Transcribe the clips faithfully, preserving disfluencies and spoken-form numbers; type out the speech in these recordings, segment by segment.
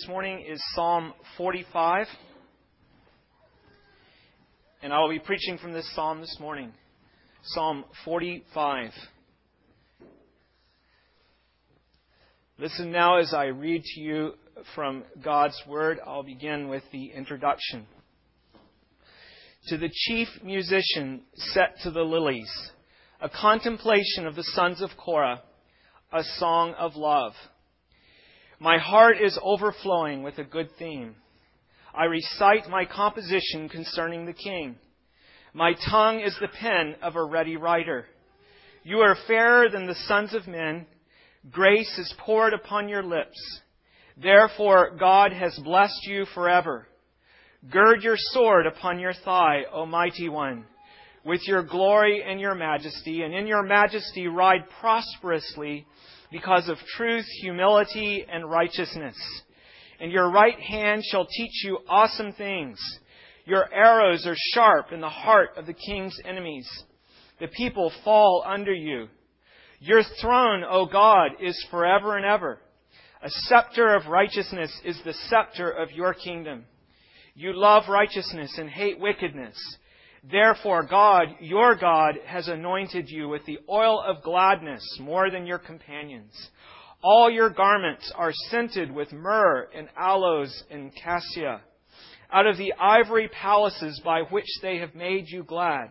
this morning is Psalm forty-five. And I will be preaching from this psalm this morning. Psalm forty-five. Listen now as I read to you from God's Word. I'll begin with the introduction. To the chief musician set to the lilies, a contemplation of the sons of Korah, a song of love. My heart is overflowing with a good theme. I recite my composition concerning the King. My tongue is the pen of a ready writer. You are fairer than the sons of men. Grace is poured upon your lips. Therefore God has blessed you forever. Gird your sword upon your thigh, O mighty one, with your glory and your majesty, and in your majesty ride prosperously because of truth, humility, and righteousness. And your right hand shall teach you awesome things. Your arrows are sharp in the heart of the king's enemies. The people fall under you. Your throne, O God, is forever and ever. A scepter of righteousness is the scepter of your kingdom. You love righteousness and hate wickedness. Therefore, God, your God, has anointed you with the oil of gladness more than your companions. All your garments are scented with myrrh and aloes and cassia, out of the ivory palaces by which they have made you glad.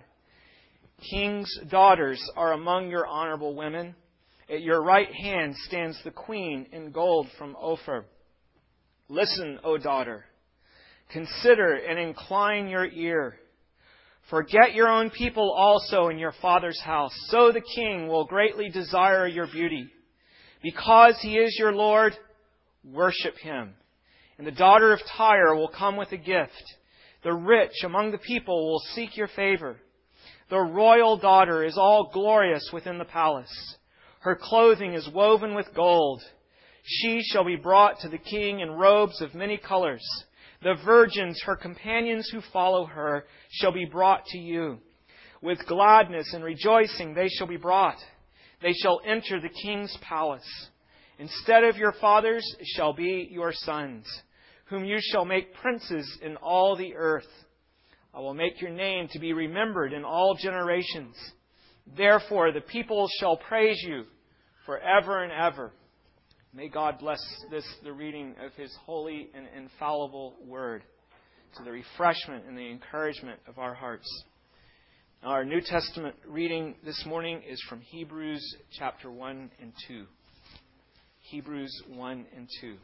King's daughters are among your honorable women. At your right hand stands the queen in gold from Ophir. Listen, O daughter. Consider and incline your ear. Forget your own people also in your father's house. So the king will greatly desire your beauty. Because he is your Lord, worship him. And the daughter of Tyre will come with a gift. The rich among the people will seek your favor. The royal daughter is all glorious within the palace. Her clothing is woven with gold. She shall be brought to the king in robes of many colors. The virgins, her companions who follow her, shall be brought to you. With gladness and rejoicing they shall be brought. They shall enter the king's palace. Instead of your fathers shall be your sons, whom you shall make princes in all the earth. I will make your name to be remembered in all generations. Therefore the people shall praise you forever and ever. May God bless this, the reading of His holy and infallible Word, to the refreshment and the encouragement of our hearts. Our New Testament reading this morning is from Hebrews chapter one and two. Hebrews one and two.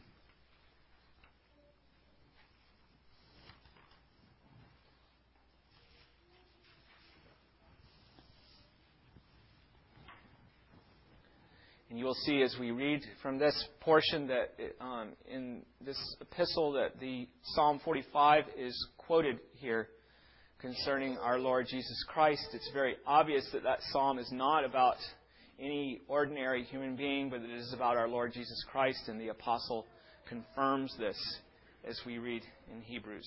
And you will see as we read from this portion that um, in this epistle that the Psalm forty-five is quoted here concerning our Lord Jesus Christ. It's very obvious that that psalm is not about any ordinary human being, but it is about our Lord Jesus Christ, and the apostle confirms this as we read in Hebrews.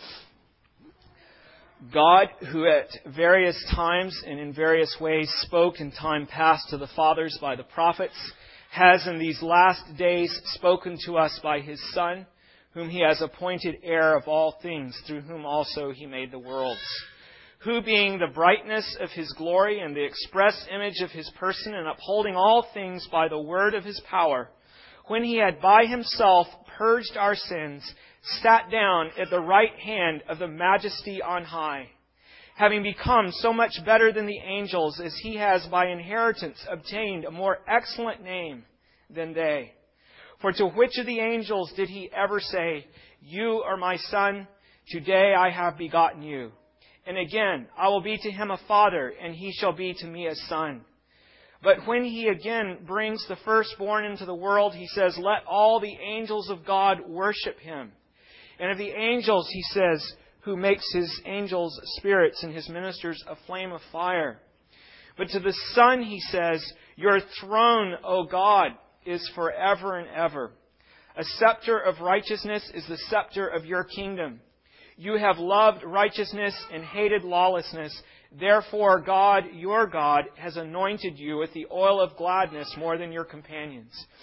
God, who at various times and in various ways spoke in time past to the fathers by the prophets, has in these last days spoken to us by His Son, whom He has appointed heir of all things, through whom also He made the worlds. Who, being the brightness of His glory and the express image of His person, and upholding all things by the word of His power, when He had by Himself purged our sins, sat down at the right hand of the Majesty on high, having become so much better than the angels, as He has by inheritance obtained a more excellent name than they. For to which of the angels did He ever say, You are my Son, today I have begotten you? And again, I will be to him a father, and he shall be to me a son. But when He again brings the firstborn into the world, He says, Let all the angels of God worship Him. And of the angels, He says, who makes His angels spirits and His ministers a flame of fire. But to the Son, He says, Your throne, O God, is forever and ever. A scepter of righteousness is the scepter of your kingdom. You have loved righteousness and hated lawlessness. Therefore, God, your God, has anointed you with the oil of gladness more than your companions.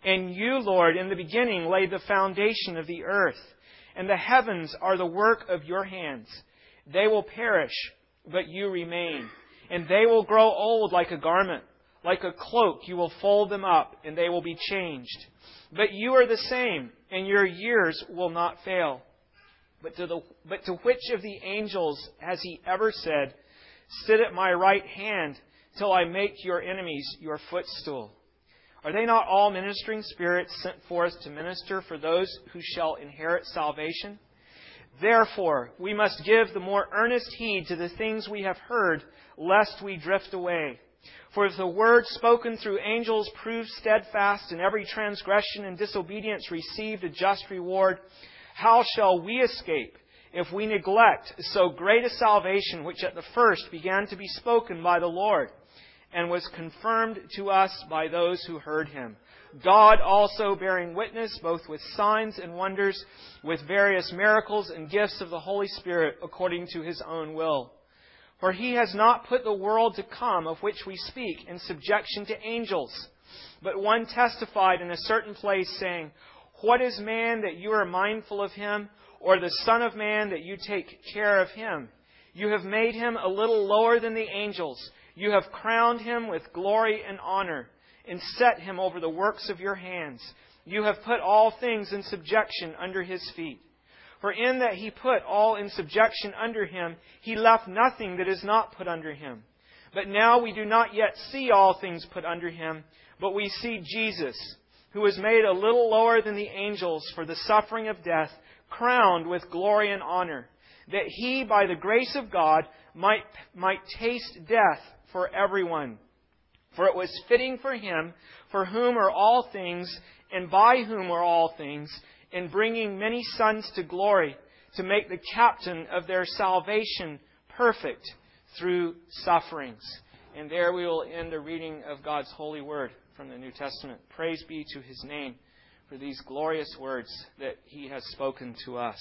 And you, Lord, in the beginning laid the foundation of the earth, and the heavens are the work of your hands. They will perish, but you remain, and they will grow old like a garment. Like a cloak you will fold them up, and they will be changed. But you are the same, and your years will not fail. But to, the, but to which of the angels has He ever said, sit at my right hand till I make your enemies your footstool? Are they not all ministering spirits sent forth to minister for those who shall inherit salvation? Therefore, we must give the more earnest heed to the things we have heard, lest we drift away. For if the word spoken through angels proved steadfast, and every transgression and disobedience received a just reward, how shall we escape if we neglect so great a salvation, which at the first began to be spoken by the Lord, and was confirmed to us by those who heard Him? God also bearing witness both with signs and wonders, with various miracles and gifts of the Holy Spirit according to His own will. For He has not put the world to come of which we speak in subjection to angels. But one testified in a certain place, saying, what is man that you are mindful of him, or the Son of Man that you take care of him? You have made him a little lower than the angels. You have crowned him with glory and honor, and set him over the works of your hands. You have put all things in subjection under his feet. For in that He put all in subjection under Him, He left nothing that is not put under Him. But now we do not yet see all things put under Him, but we see Jesus, who was made a little lower than the angels for the suffering of death, crowned with glory and honor, that He, by the grace of God, might, might taste death for everyone. For it was fitting for Him, for whom are all things, and by whom are all things, in bringing many sons to glory, to make the captain of their salvation perfect through sufferings. And there we will end the reading of God's holy word from the New Testament. Praise be to His name for these glorious words that He has spoken to us.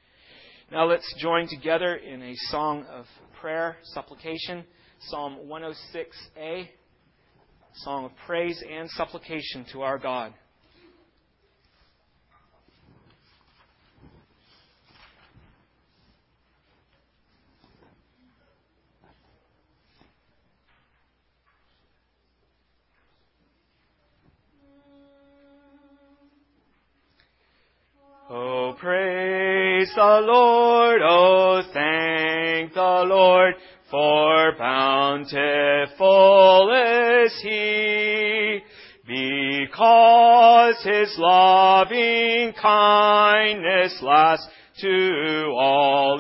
Now let's join together in a song of prayer, supplication, Psalm one oh six A, song of praise and supplication to our God. Oh, praise the Lord, oh, thank the Lord, for bountiful is He, because His loving kindness lasts to all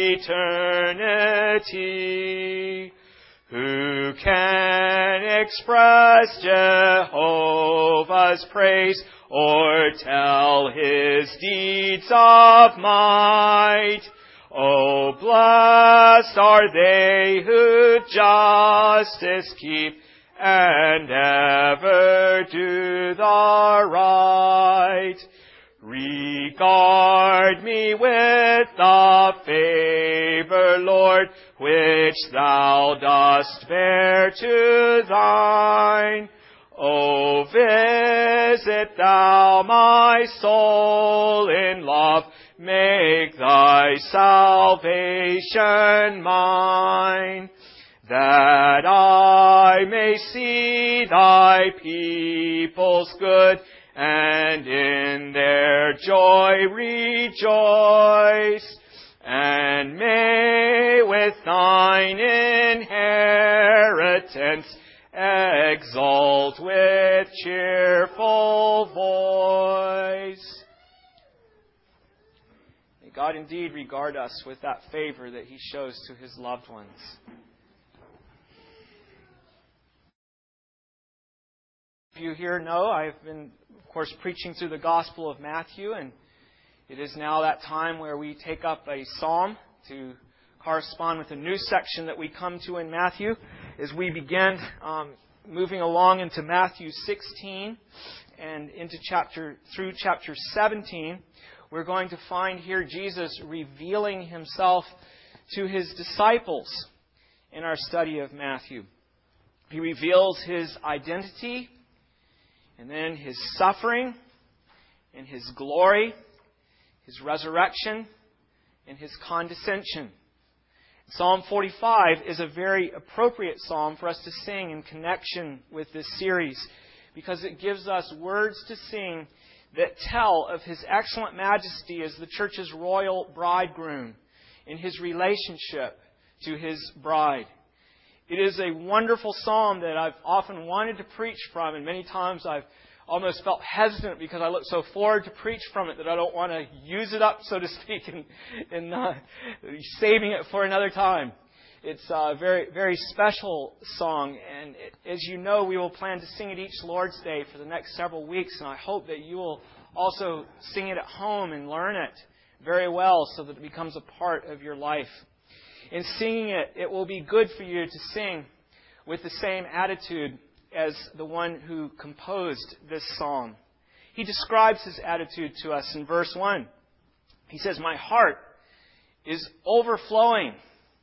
eternity. Who can express Jehovah's praise, or tell His deeds of might? Oh, blessed are they who justice keep, and ever do the right. Regard me with the favor, Lord, which Thou dost bear to Thine. O visit Thou my soul in love, make Thy salvation mine, that I may see Thy people's good, and in their joy rejoice, and may with Thine inheritance exult with cheerful voice. May God indeed regard us with that favor that He shows to His loved ones. If you here know, I've been, of course, preaching through the Gospel of Matthew, and it is now that time where we take up a psalm to correspond with a new section that we come to in Matthew. As we begin um, moving along into Matthew sixteen and into chapter through chapter seventeen, we're going to find here Jesus revealing Himself to His disciples in our study of Matthew. He reveals His identity and then His suffering, and His glory, His resurrection, and His condescension. Psalm forty-five is a very appropriate psalm for us to sing in connection with this series, because it gives us words to sing that tell of His excellent majesty as the church's royal bridegroom in His relationship to His bride. It is a wonderful psalm that I've often wanted to preach from, and many times I've almost felt hesitant because I look so forward to preach from it that I don't want to use it up, so to speak, and, and uh, saving it for another time. It's a very, very special song, and it, as you know, we will plan to sing it each Lord's Day for the next several weeks, and I hope that you will also sing it at home and learn it very well so that it becomes a part of your life. In singing it, it will be good for you to sing with the same attitude as the one who composed this psalm. He describes his attitude to us in verse one. He says, "My heart is overflowing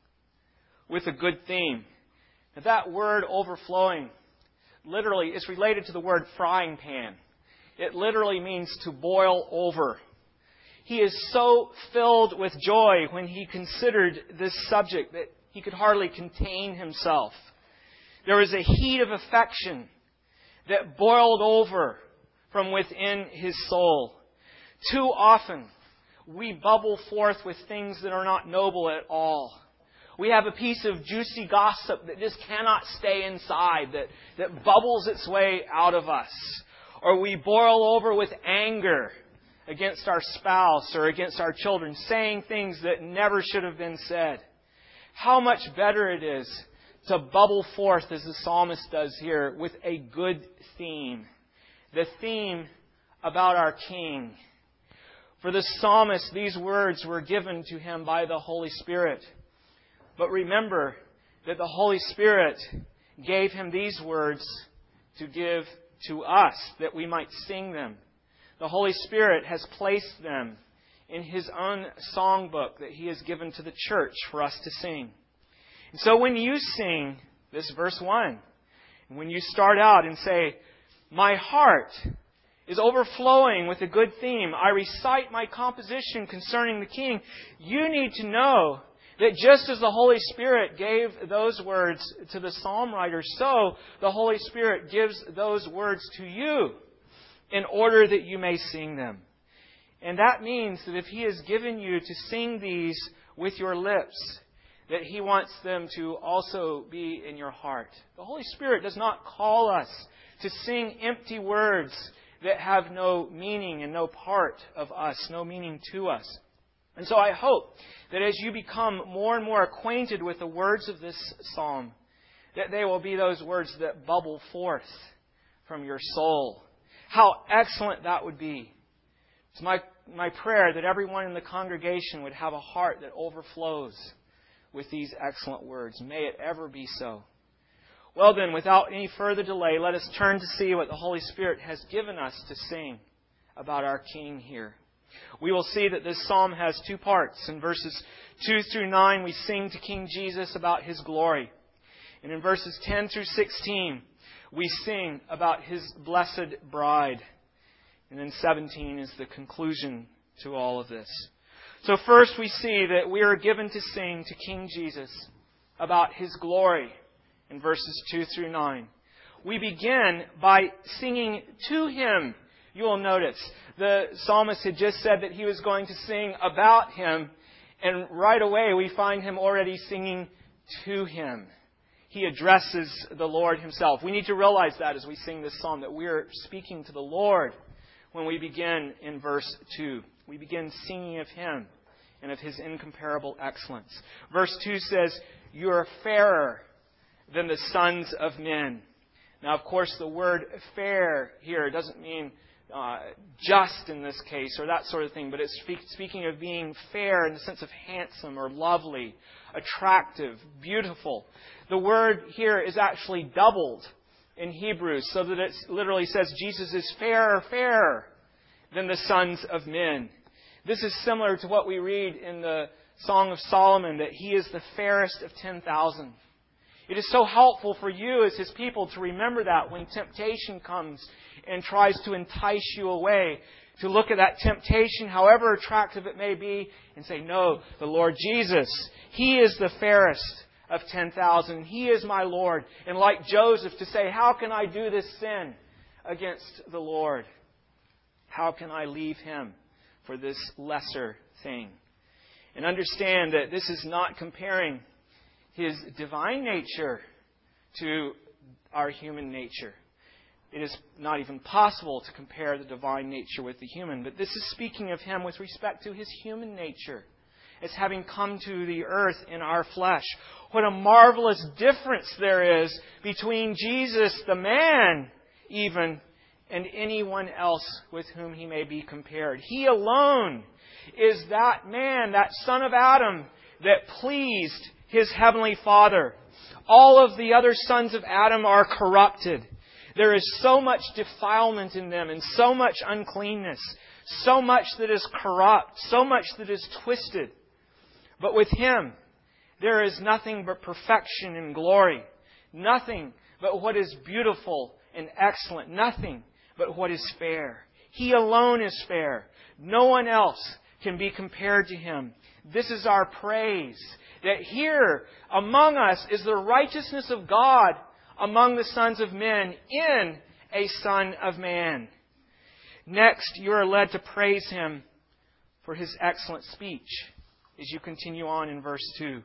with a good theme." Now, that word overflowing literally is related to the word frying pan. It literally means to boil over. He is so filled with joy when he considered this subject that he could hardly contain himself. There was a heat of affection that boiled over from within his soul. Too often, we bubble forth with things that are not noble at all. We have a piece of juicy gossip that just cannot stay inside, that, that bubbles its way out of us. Or we boil over with anger against our spouse or against our children, saying things that never should have been said. How much better it is to bubble forth, as the psalmist does here, with a good theme. The theme about our King. For the psalmist, these words were given to him by the Holy Spirit. But remember that the Holy Spirit gave him these words to give to us, that we might sing them. The Holy Spirit has placed them in His own songbook that He has given to the church for us to sing. And so when you sing this verse one, when you start out and say, "My heart is overflowing with a good theme, I recite my composition concerning the King," you need to know that just as the Holy Spirit gave those words to the psalm writer, so the Holy Spirit gives those words to you in order that you may sing them. And that means that if He has given you to sing these with your lips, that He wants them to also be in your heart. The Holy Spirit does not call us to sing empty words that have no meaning and no part of us, no meaning to us. And so I hope that as you become more and more acquainted with the words of this psalm, that they will be those words that bubble forth from your soul. How excellent that would be. It's my, my prayer that everyone in the congregation would have a heart that overflows with these excellent words. May it ever be so. Well then, without any further delay, let us turn to see what the Holy Spirit has given us to sing about our King here. We will see that this psalm has two parts. In verses two through nine, we sing to King Jesus about His glory. And in verses ten through sixteen, we sing about His blessed bride. And then seventeen is the conclusion to all of this. So first we see that we are given to sing to King Jesus about His glory in verses two through nine. We begin by singing to Him. You will notice the psalmist had just said that he was going to sing about Him, and right away we find him already singing to Him. He addresses the Lord Himself. We need to realize that as we sing this psalm, that we are speaking to the Lord when we begin in verse two. We begin singing of Him and of His incomparable excellence. Verse two says, "You are fairer than the sons of men." Now, of course, the word fair here doesn't mean uh, just in this case or that sort of thing, but it's speak, speaking of being fair in the sense of handsome or lovely, attractive, beautiful. The word here is actually doubled in Hebrew so that it literally says Jesus is fairer, fairer than the sons of men. This is similar to what we read in the Song of Solomon, that He is the fairest of ten thousand. It is so helpful for you as His people to remember that when temptation comes and tries to entice you away, to look at that temptation, however attractive it may be, and say, no, the Lord Jesus, He is the fairest of ten thousand. He is my Lord. And like Joseph, to say, how can I do this sin against the Lord? How can I leave Him for this lesser thing? And understand that this is not comparing His divine nature to our human nature. It is not even possible to compare the divine nature with the human. But this is speaking of Him with respect to His human nature, as having come to the earth in our flesh. What a marvelous difference there is between Jesus, the man, even, and anyone else with whom He may be compared. He alone is that man, that son of Adam, that pleased His heavenly Father. All of the other sons of Adam are corrupted. There is so much defilement in them and so much uncleanness, so much that is corrupt, so much that is twisted. But with Him, there is nothing but perfection and glory. Nothing but what is beautiful and excellent. Nothing but what is fair. He alone is fair. No one else can be compared to Him. This is our praise, that here among us is the righteousness of God among the sons of men in a Son of Man. Next, you are led to praise Him for His excellent speech as you continue on in verse two.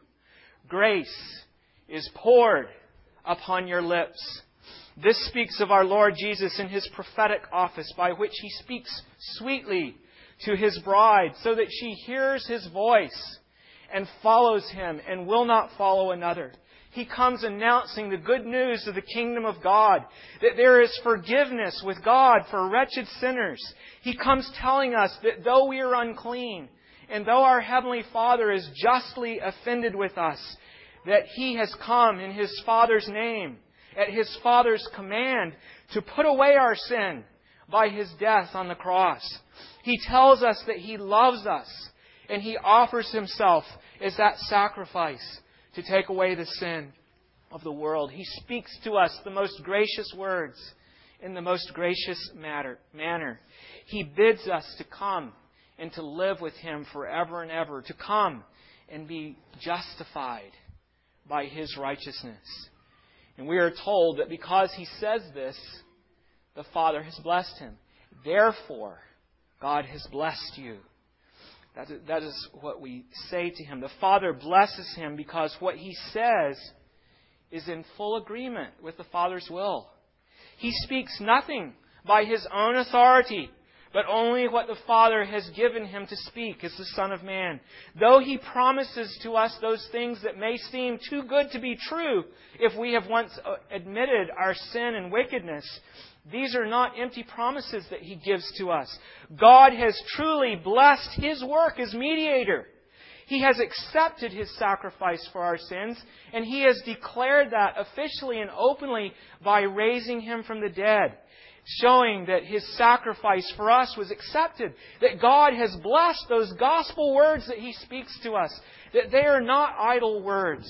Grace is poured upon your lips. This speaks of our Lord Jesus in His prophetic office, by which He speaks sweetly to His bride, so that she hears His voice and follows Him and will not follow another. He comes announcing the good news of the kingdom of God, that there is forgiveness with God for wretched sinners. He comes telling us that though we are unclean, and though our Heavenly Father is justly offended with us, that He has come in His Father's name, at His Father's command, to put away our sin by His death on the cross. He tells us that He loves us, and He offers Himself as that sacrifice to take away the sin of the world. He speaks to us the most gracious words in the most gracious matter, manner. He bids us to come and to live with Him forever and ever, to come and be justified by His righteousness. And we are told that because He says this, the Father has blessed Him. Therefore, God has blessed you. That is, that is what we say to Him. The Father blesses Him because what He says is in full agreement with the Father's will. He speaks nothing by His own authority, but only what the Father has given Him to speak as the Son of Man. Though He promises to us those things that may seem too good to be true if we have once admitted our sin and wickedness, these are not empty promises that He gives to us. God has truly blessed His work as mediator. He has accepted His sacrifice for our sins, and He has declared that officially and openly by raising Him from the dead, showing that His sacrifice for us was accepted, that God has blessed those gospel words that He speaks to us, that they are not idle words.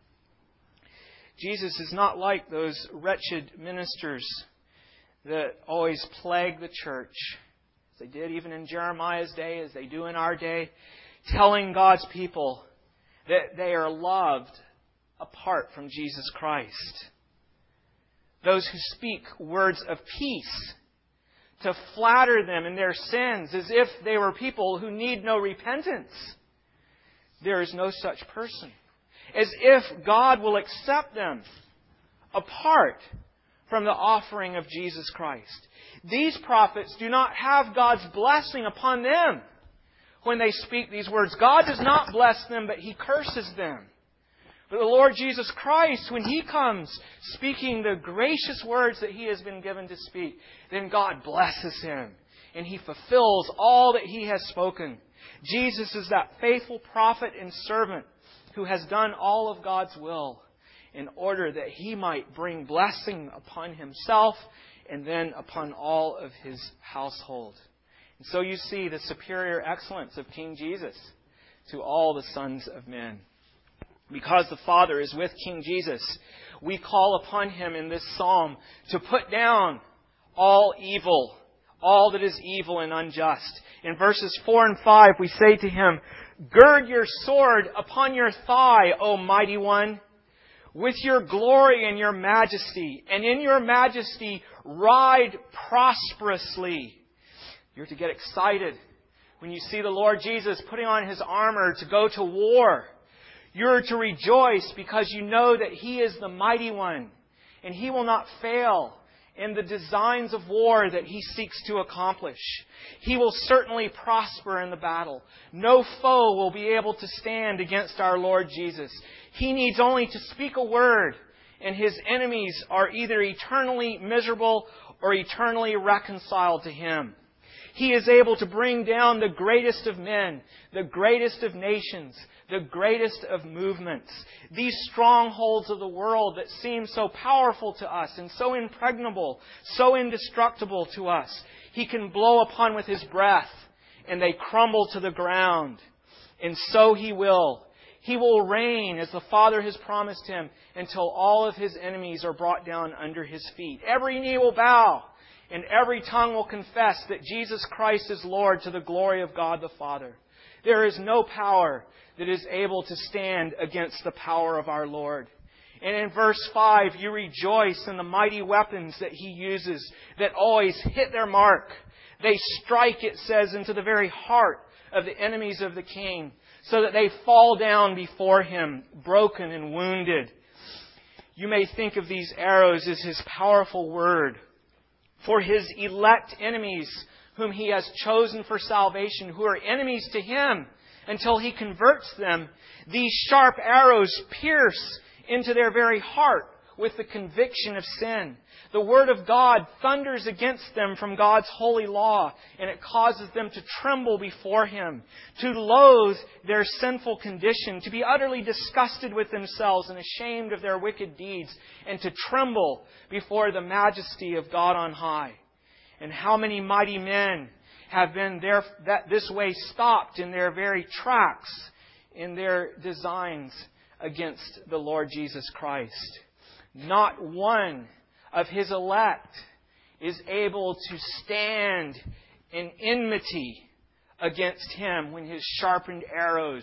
Jesus is not like those wretched ministers that always plague the church, as they did even in Jeremiah's day, as they do in our day, telling God's people that they are loved apart from Jesus Christ. Those who speak words of peace to flatter them in their sins as if they were people who need no repentance. There is no such person. As if God will accept them apart from the offering of Jesus Christ. These prophets do not have God's blessing upon them when they speak these words. God does not bless them, but He curses them. But the Lord Jesus Christ, when He comes speaking the gracious words that He has been given to speak, then God blesses Him, and He fulfills all that He has spoken. Jesus is that faithful prophet and servant who has done all of God's will, in order that He might bring blessing upon Himself and then upon all of His household. And so you see the superior excellence of King Jesus to all the sons of men. Because the Father is with King Jesus, we call upon Him in this psalm to put down all evil, all that is evil and unjust. In verses four and five, we say to him, "Gird your sword upon your thigh, O mighty one, with your glory and your majesty, and in your majesty ride prosperously." You're to get excited when you see the Lord Jesus putting on His armor to go to war. You're to rejoice because you know that He is the mighty one, and He will not fail in the designs of war that He seeks to accomplish. He will certainly prosper in the battle. No foe will be able to stand against our Lord Jesus. He needs only to speak a word, and His enemies are either eternally miserable or eternally reconciled to Him. He is able to bring down the greatest of men, the greatest of nations, the greatest of movements. These strongholds of the world that seem so powerful to us and so impregnable, so indestructible to us, He can blow upon with His breath and they crumble to the ground. And so He will. He will reign as the Father has promised Him until all of His enemies are brought down under His feet. Every knee will bow and every tongue will confess that Jesus Christ is Lord to the glory of God the Father. There is no power that is able to stand against the power of our Lord. And in verse five, you rejoice in the mighty weapons that He uses that always hit their mark. They strike, it says, into the very heart of the enemies of the King, so that they fall down before Him, broken and wounded. You may think of these arrows as His powerful word for His elect enemies, whom He has chosen for salvation, who are enemies to Him until He converts them. These sharp arrows pierce into their very heart with the conviction of sin. The Word of God thunders against them from God's holy law, and it causes them to tremble before Him, to loathe their sinful condition, to be utterly disgusted with themselves and ashamed of their wicked deeds, and to tremble before the majesty of God on high. And how many mighty men have been there that this way stopped in their very tracks, in their designs against the Lord Jesus Christ. Not one of His elect is able to stand in enmity against Him when His sharpened arrows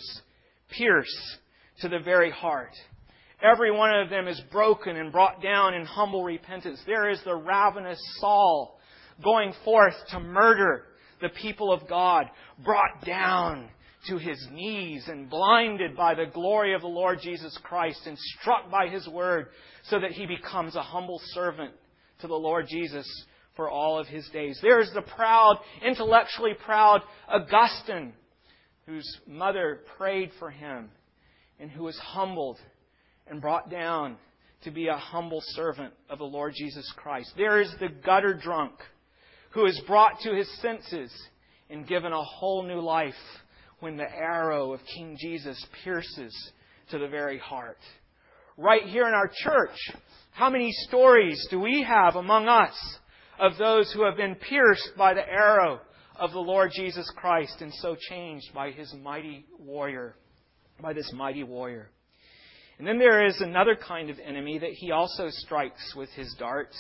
pierce to the very heart. Every one of them is broken and brought down in humble repentance. There is the ravenous Saul going forth to murder the people of God, brought down to his knees and blinded by the glory of the Lord Jesus Christ and struck by His word so that he becomes a humble servant to the Lord Jesus for all of his days. There is the proud, intellectually proud Augustine, whose mother prayed for him and who was humbled and brought down to be a humble servant of the Lord Jesus Christ. There is the gutter drunk who is brought to his senses and given a whole new life when the arrow of King Jesus pierces to the very heart. Right here in our church, how many stories do we have among us of those who have been pierced by the arrow of the Lord Jesus Christ and so changed by His mighty warrior, by this mighty warrior? And then there is another kind of enemy that He also strikes with His darts.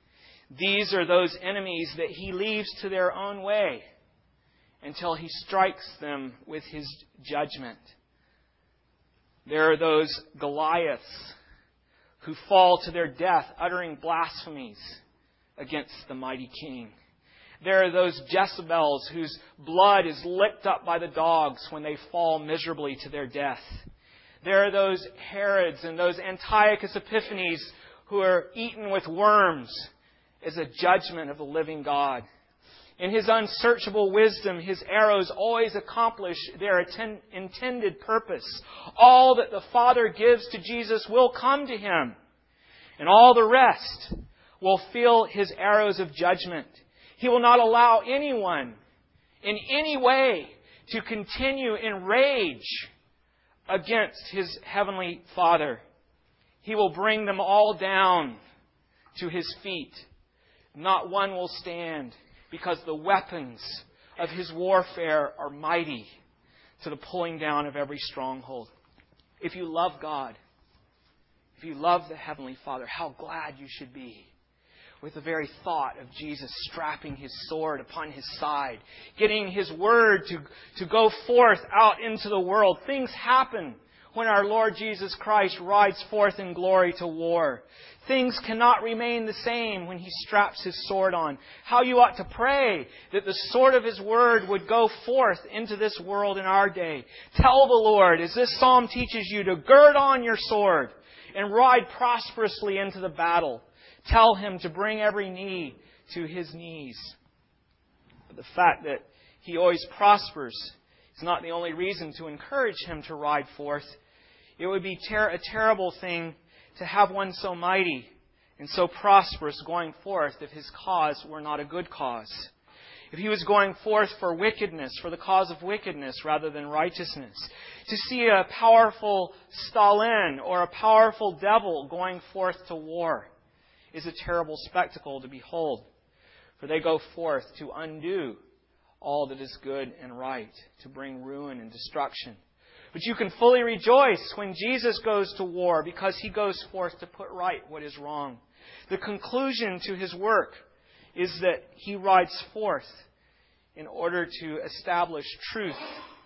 These are those enemies that He leaves to their own way until He strikes them with His judgment. There are those Goliaths who fall to their death uttering blasphemies against the mighty King. There are those Jezebels whose blood is licked up by the dogs when they fall miserably to their death. There are those Herods and those Antiochus Epiphanes who are eaten with worms as a judgment of the living God. In His unsearchable wisdom, His arrows always accomplish their atten- intended purpose. All that the Father gives to Jesus will come to Him, and all the rest will feel His arrows of judgment. He will not allow anyone in any way to continue in rage against His Heavenly Father. He will bring them all down to His feet. Not one will stand, because the weapons of His warfare are mighty to the pulling down of every stronghold. If you love God, if you love the Heavenly Father, how glad you should be with the very thought of Jesus strapping His sword upon His side, getting His word to, to go forth out into the world. Things happen when our Lord Jesus Christ rides forth in glory to war. Things cannot remain the same when He straps His sword on. How you ought to pray that the sword of His word would go forth into this world in our day. Tell the Lord, as this psalm teaches you, to gird on your sword and ride prosperously into the battle. Tell Him to bring every knee to His knees. But the fact that He always prospers is not the only reason to encourage Him to ride forth. It would be ter- a terrible thing to have one so mighty and so prosperous going forth if His cause were not a good cause. If He was going forth for wickedness, for the cause of wickedness rather than righteousness. To see a powerful Stalin or a powerful devil going forth to war is a terrible spectacle to behold. For they go forth to undo all that is good and right, to bring ruin and destruction. But you can fully rejoice when Jesus goes to war because He goes forth to put right what is wrong. The conclusion to His work is that He rides forth in order to establish truth,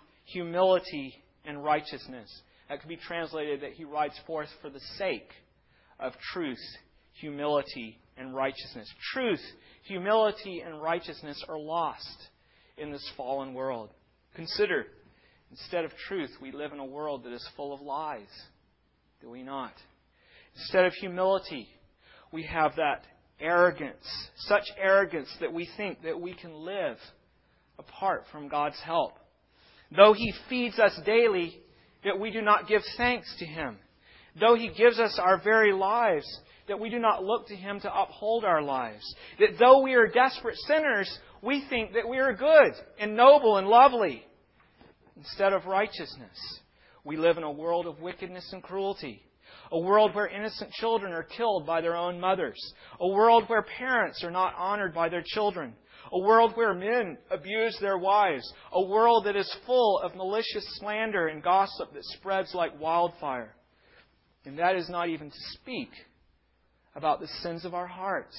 humility, and righteousness. That could be translated that He rides forth for the sake of truth, humility, and righteousness. Truth, humility, and righteousness are lost in this fallen world. Consider, instead of truth, we live in a world that is full of lies. Do we not? Instead of humility, we have that arrogance, such arrogance that we think that we can live apart from God's help. Though He feeds us daily, that we do not give thanks to Him. Though He gives us our very lives, that we do not look to Him to uphold our lives. That though we are desperate sinners, we think that we are good and noble and lovely. Instead of righteousness, we live in a world of wickedness and cruelty. A world where innocent children are killed by their own mothers. A world where parents are not honored by their children. A world where men abuse their wives. A world that is full of malicious slander and gossip that spreads like wildfire. And that is not even to speak about the sins of our hearts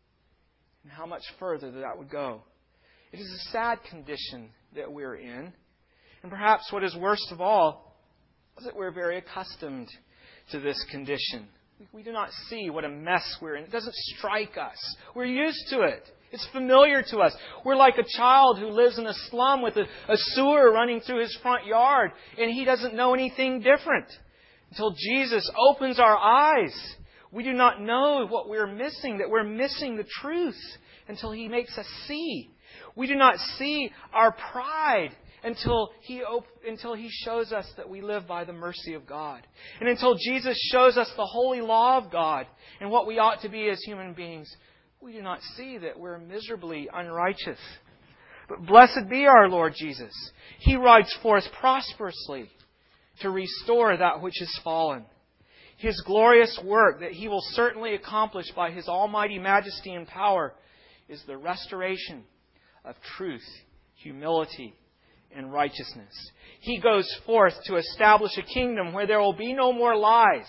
and how much further that would go. It is a sad condition that we're in. And perhaps what is worst of all is that we're very accustomed to this condition. We do not see what a mess we're in. It doesn't strike us. We're used to it. It's familiar to us. We're like a child who lives in a slum with a, a sewer running through his front yard, and he doesn't know anything different. Until Jesus opens our eyes, we do not know what we're missing, that we're missing the truth until He makes us see. We do not see our pride until He op- until He shows us that we live by the mercy of God. And until Jesus shows us the holy law of God and what we ought to be as human beings, we do not see that we're miserably unrighteous. But blessed be our Lord Jesus. He rides forth prosperously to restore that which is fallen. His glorious work that He will certainly accomplish by His almighty majesty and power is the restoration of truth, humility, and righteousness. He goes forth to establish a kingdom where there will be no more lies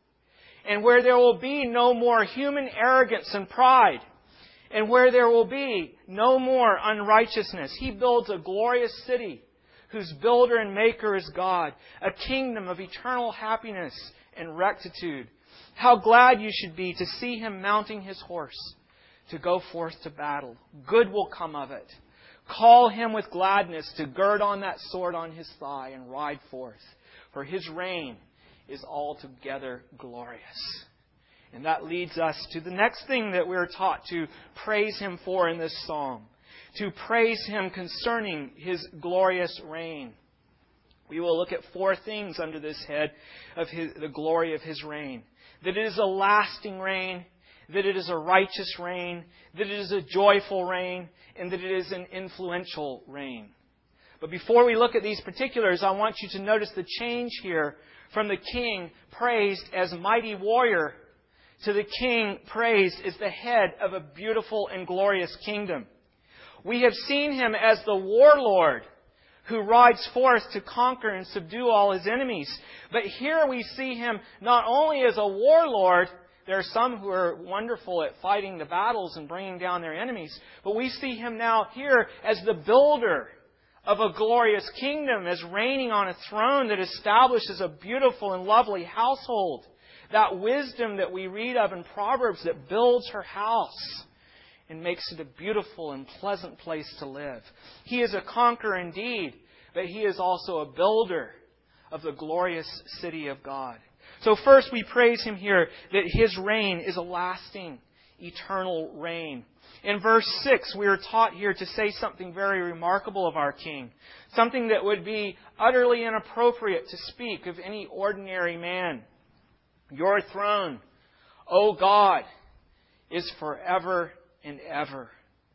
and where there will be no more human arrogance and pride and where there will be no more unrighteousness. He builds a glorious city whose builder and maker is God, a kingdom of eternal happiness and rectitude. How glad you should be to see Him mounting His horse to go forth to battle. Good will come of it. Call Him with gladness to gird on that sword on His thigh and ride forth. For His reign is altogether glorious. And that leads us to the next thing that we're taught to praise Him for in this psalm. To praise Him concerning His glorious reign. We will look at four things under this head of his, the glory of His reign. That it is a lasting reign, that it is a righteous reign, that it is a joyful reign, and that it is an influential reign. But before we look at these particulars, I want you to notice the change here from the king praised as mighty warrior to the king praised as the head of a beautiful and glorious kingdom. We have seen Him as the warlord who rides forth to conquer and subdue all His enemies. But here we see Him not only as a warlord, There are some who are wonderful at fighting the battles and bringing down their enemies. But we see Him now here as the builder of a glorious kingdom, as reigning on a throne that establishes a beautiful and lovely household. That wisdom that we read of in Proverbs that builds her house and makes it a beautiful and pleasant place to live. He is a conqueror indeed, but He is also a builder of the glorious city of God. So first we praise Him here that His reign is a lasting, eternal reign. In verse six, we are taught here to say something very remarkable of our King. Something that would be utterly inappropriate to speak of any ordinary man. Your throne, O God, is forever and ever.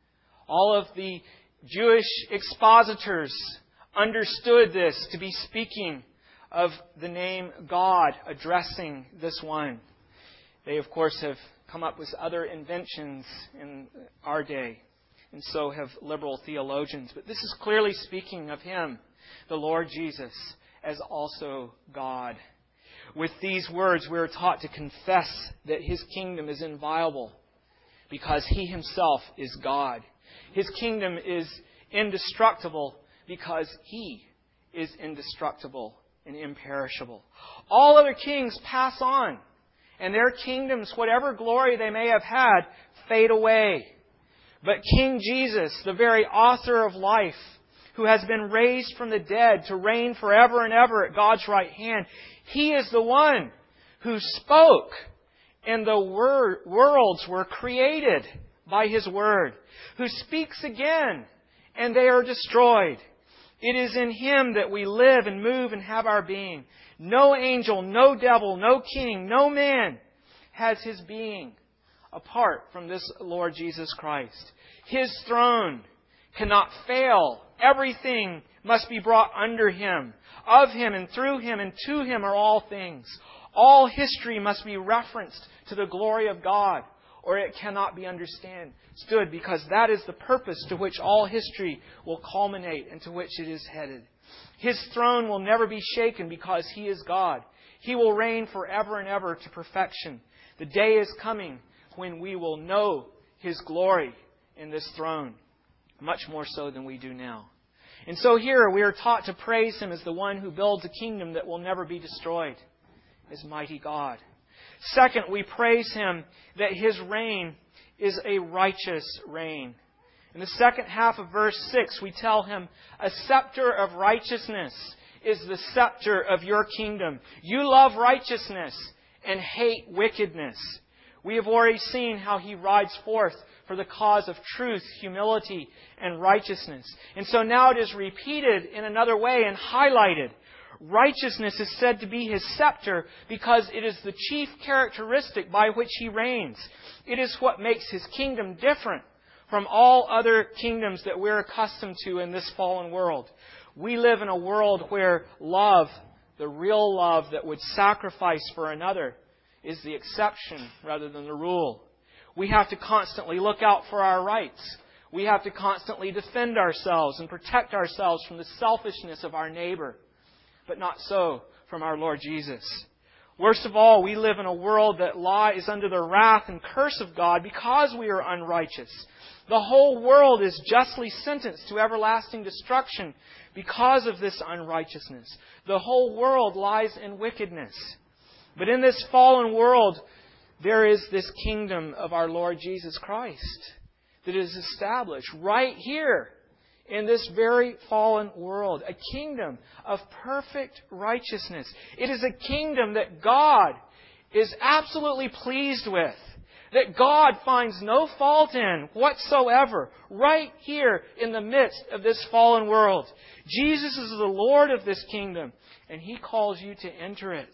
All of the Jewish expositors understood this to be speaking of the name God addressing this one. They, of course, have come up with other inventions in our day, and so have liberal theologians. But this is clearly speaking of Him, the Lord Jesus, as also God. With these words, we are taught to confess that His kingdom is inviolable because He Himself is God. His kingdom is indestructible because He is indestructible and imperishable. All other kings pass on, and their kingdoms, whatever glory they may have had, fade away. But King Jesus, the very author of life, who has been raised from the dead to reign forever and ever at God's right hand, He is the one who spoke, and the wor- worlds were created by His word, who speaks again, and they are destroyed. It is in Him that we live and move and have our being. No angel, no devil, no king, no man has his being apart from this Lord Jesus Christ. His throne cannot fail. Everything must be brought under Him. Of Him and through Him and to Him are all things. All history must be referenced to the glory of God, or it cannot be understood, because that is the purpose to which all history will culminate and to which it is headed. His throne will never be shaken because He is God. He will reign forever and ever to perfection. The day is coming when we will know His glory in this throne, much more so than we do now. And so here we are taught to praise Him as the one who builds a kingdom that will never be destroyed, as mighty God. Second, we praise Him that His reign is a righteous reign. In the second half of verse six, we tell Him, a scepter of righteousness is the scepter of your kingdom. You love righteousness and hate wickedness. We have already seen how He rides forth for the cause of truth, humility, and righteousness. And so now it is repeated in another way and highlighted. Righteousness is said to be His scepter because it is the chief characteristic by which He reigns. It is what makes His kingdom different from all other kingdoms that we're accustomed to in this fallen world. We live in a world where love, the real love that would sacrifice for another, is the exception rather than the rule. We have to constantly look out for our rights. We have to constantly defend ourselves and protect ourselves from the selfishness of our neighbor. But not so from our Lord Jesus. Worst of all, we live in a world that lies under the wrath and curse of God because we are unrighteous. The whole world is justly sentenced to everlasting destruction because of this unrighteousness. The whole world lies in wickedness. But in this fallen world, there is this kingdom of our Lord Jesus Christ that is established right here in this very fallen world. A kingdom of perfect righteousness. It is a kingdom that God is absolutely pleased with. That God finds no fault in whatsoever. Right here in the midst of this fallen world. Jesus is the Lord of this kingdom. And He calls you to enter it.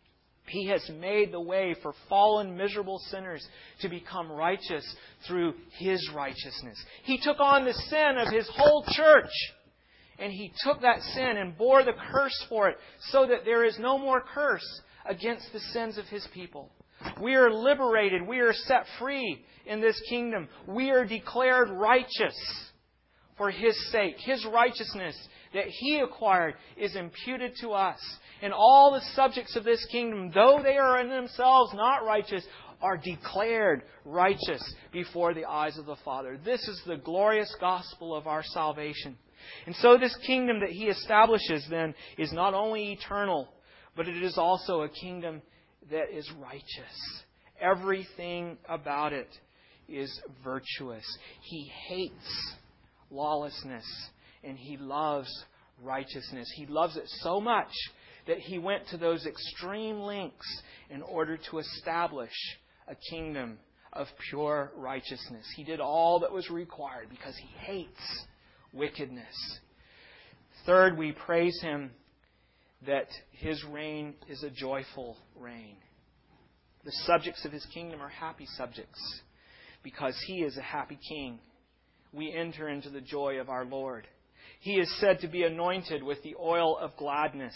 He has made the way for fallen, miserable sinners to become righteous through His righteousness. He took on the sin of His whole church. And He took that sin and bore the curse for it so that there is no more curse against the sins of His people. We are liberated. We are set free in this kingdom. We are declared righteous for His sake. His righteousness that He acquired is imputed to us. And all the subjects of this kingdom, though they are in themselves not righteous, are declared righteous before the eyes of the Father. This is the glorious gospel of our salvation. And so this kingdom that He establishes then is not only eternal, but it is also a kingdom that is righteous. Everything about it is virtuous. He hates lawlessness and He loves righteousness. He loves it so much that He went to those extreme lengths in order to establish a kingdom of pure righteousness. He did all that was required because He hates wickedness. Third, we praise Him that His reign is a joyful reign. The subjects of His kingdom are happy subjects because He is a happy King. We enter into the joy of our Lord. He is said to be anointed with the oil of gladness.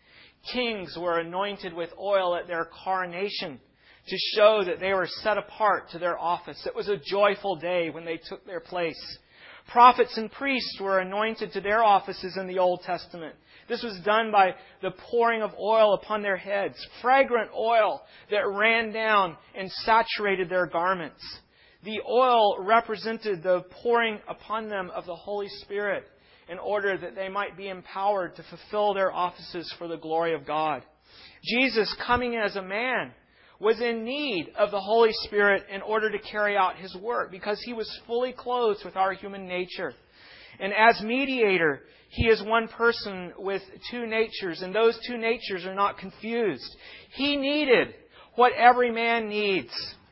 Kings were anointed with oil at their coronation to show that they were set apart to their office. It was a joyful day when they took their place. Prophets and priests were anointed to their offices in the Old Testament. This was done by the pouring of oil upon their heads, fragrant oil that ran down and saturated their garments. The oil represented the pouring upon them of the Holy Spirit in order that they might be empowered to fulfill their offices for the glory of God. Jesus, coming as a man, was in need of the Holy Spirit in order to carry out His work because He was fully clothed with our human nature. And as mediator, He is one person with two natures, and those two natures are not confused. He needed what every man needs.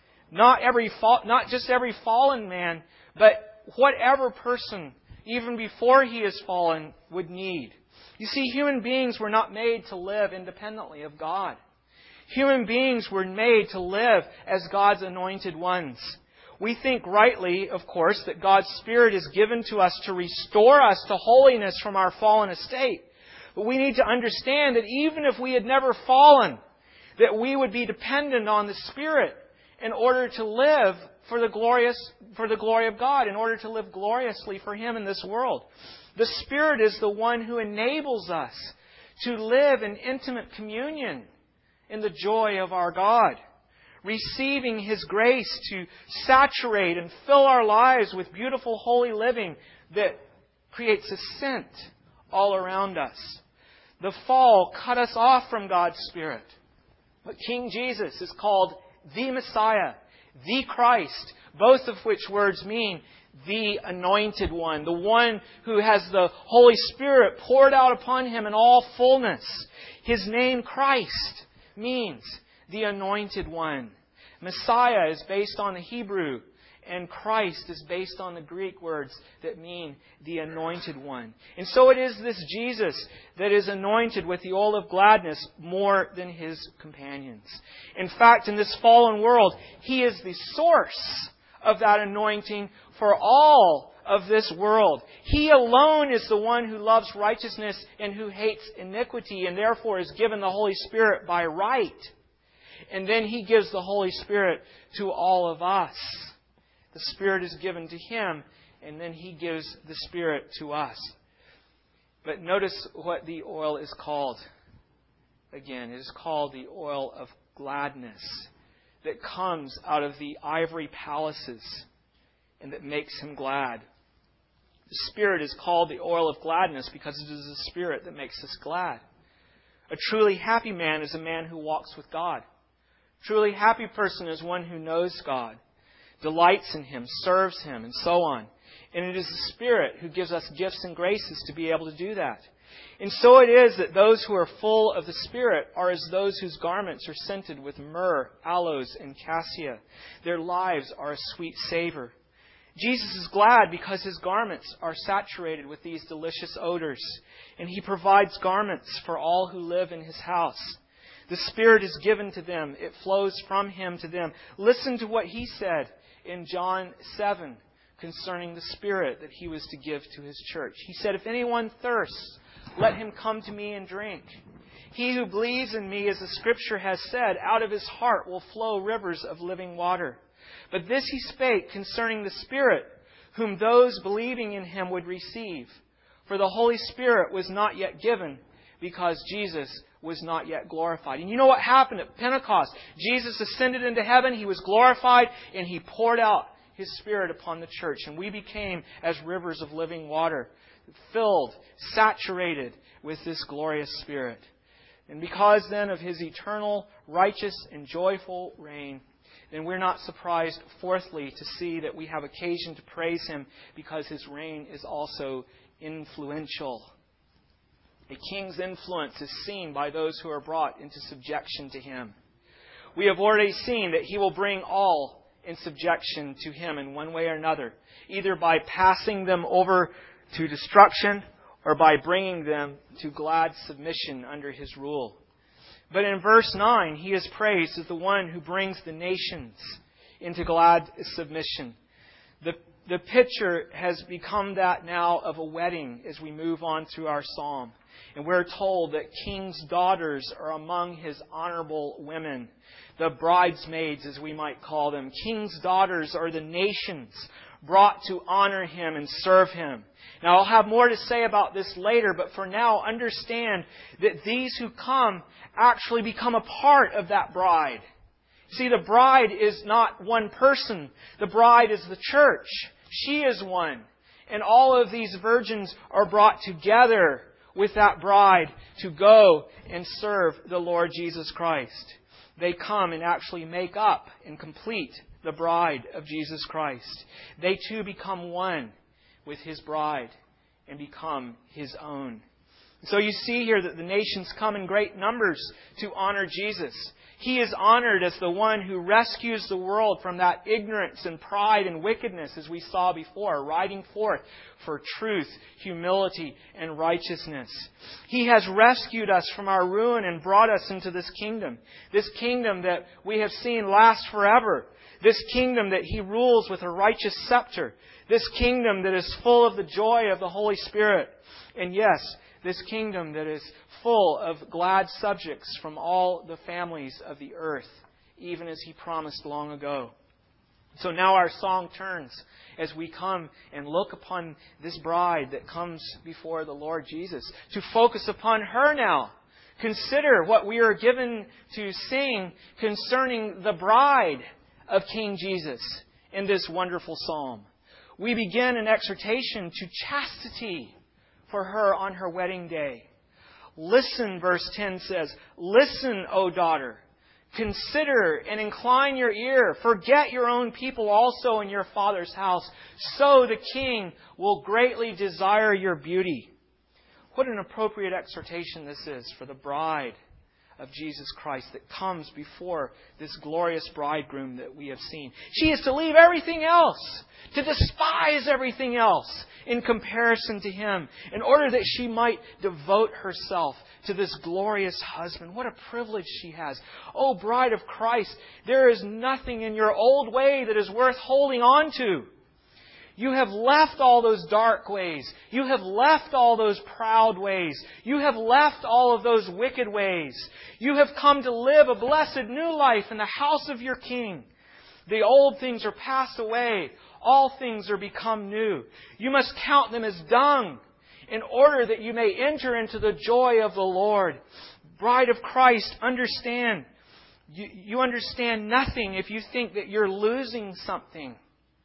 Not every fa- not just every fallen man, but whatever person, even before he is fallen, would need. You see, human beings were not made to live independently of God. Human beings were made to live as God's anointed ones. We think rightly, of course, that God's Spirit is given to us to restore us to holiness from our fallen estate. But we need to understand that even if we had never fallen, that we would be dependent on the Spirit in order to live for the glorious, for the glory of God, in order to live gloriously for Him in this world. The Spirit is the one who enables us to live in intimate communion in the joy of our God, receiving His grace to saturate and fill our lives with beautiful holy living that creates a scent all around us. The fall cut us off from God's Spirit. But King Jesus is called the Messiah, the Christ, both of which words mean the Anointed One, the one who has the Holy Spirit poured out upon Him in all fullness. His name, Christ, means the Anointed One. Messiah is based on the Hebrew, and Christ is based on the Greek words that mean the Anointed One. And so it is this Jesus that is anointed with the oil of gladness more than His companions. In fact, in this fallen world, He is the source of that anointing for all of this world. He alone is the one who loves righteousness and who hates iniquity, and therefore is given the Holy Spirit by right. And then He gives the Holy Spirit to all of us. The Spirit is given to Him, and then He gives the Spirit to us. But notice what the oil is called. Again, it is called the oil of gladness that comes out of the ivory palaces and that makes Him glad. The Spirit is called the oil of gladness because it is the Spirit that makes us glad. A truly happy man is a man who walks with God. A truly happy person is one who knows God, delights in Him, serves Him, and so on. And it is the Spirit who gives us gifts and graces to be able to do that. And so it is that those who are full of the Spirit are as those whose garments are scented with myrrh, aloes, and cassia. Their lives are a sweet savor. Jesus is glad because His garments are saturated with these delicious odors, and He provides garments for all who live in His house. The Spirit is given to them. It flows from Him to them. Listen to what He said in John seven concerning the Spirit that He was to give to His church. He said, "If anyone thirsts, let him come to me and drink. He who believes in me, as the Scripture has said, out of his heart will flow rivers of living water. But this He spake concerning the Spirit, whom those believing in Him would receive. For the Holy Spirit was not yet given, because Jesus was not yet glorified. And you know what happened at Pentecost? Jesus ascended into heaven, He was glorified, and He poured out His Spirit upon the church. And we became as rivers of living water, filled, saturated with this glorious Spirit. And because then of His eternal, righteous, and joyful reign, then we're not surprised, fourthly, to see that we have occasion to praise Him because His reign is also influential. A king's influence is seen by those who are brought into subjection to him. We have already seen that He will bring all in subjection to Him in one way or another, either by passing them over to destruction or by bringing them to glad submission under His rule. But in verse nine, He is praised as the one who brings the nations into glad submission. The, the picture has become that now of a wedding as we move on through our psalm. And we're told that king's daughters are among His honorable women. The bridesmaids, as we might call them. King's daughters are the nations brought to honor Him and serve Him. Now, I'll have more to say about this later, but for now, understand that these who come actually become a part of that bride. See, the bride is not one person. The bride is the church. She is one. And all of these virgins are brought together with that bride to go and serve the Lord Jesus Christ. They come and actually make up and complete the bride of Jesus Christ. They too become one with His bride and become His own. So you see here that the nations come in great numbers to honor Jesus. He is honored as the one who rescues the world from that ignorance and pride and wickedness, as we saw before, riding forth for truth, humility, and righteousness. He has rescued us from our ruin and brought us into this kingdom. This kingdom that we have seen last forever. This kingdom that He rules with a righteous scepter. This kingdom that is full of the joy of the Holy Spirit. And yes, this kingdom that is full of glad subjects from all the families of the earth, even as He promised long ago. So now our song turns as we come and look upon this bride that comes before the Lord Jesus, to focus upon her now. Consider what we are given to sing concerning the bride of King Jesus in this wonderful psalm. We begin an exhortation to chastity for her on her wedding day. Listen, verse ten says, "Listen, O daughter, consider and incline your ear. Forget your own people also in your father's house, so the king will greatly desire your beauty." What an appropriate exhortation this is for the bride of Jesus Christ that comes before this glorious bridegroom that we have seen. She is to leave everything else, to despise everything else in comparison to Him, in order that she might devote herself to this glorious husband. What a privilege she has. Oh, bride of Christ, there is nothing in your old way that is worth holding on to. You have left all those dark ways. You have left all those proud ways. You have left all of those wicked ways. You have come to live a blessed new life in the house of your King. The old things are passed away. All things are become new. You must count them as dung in order that you may enter into the joy of the Lord. Bride of Christ, understand. You, you understand nothing if you think that you're losing something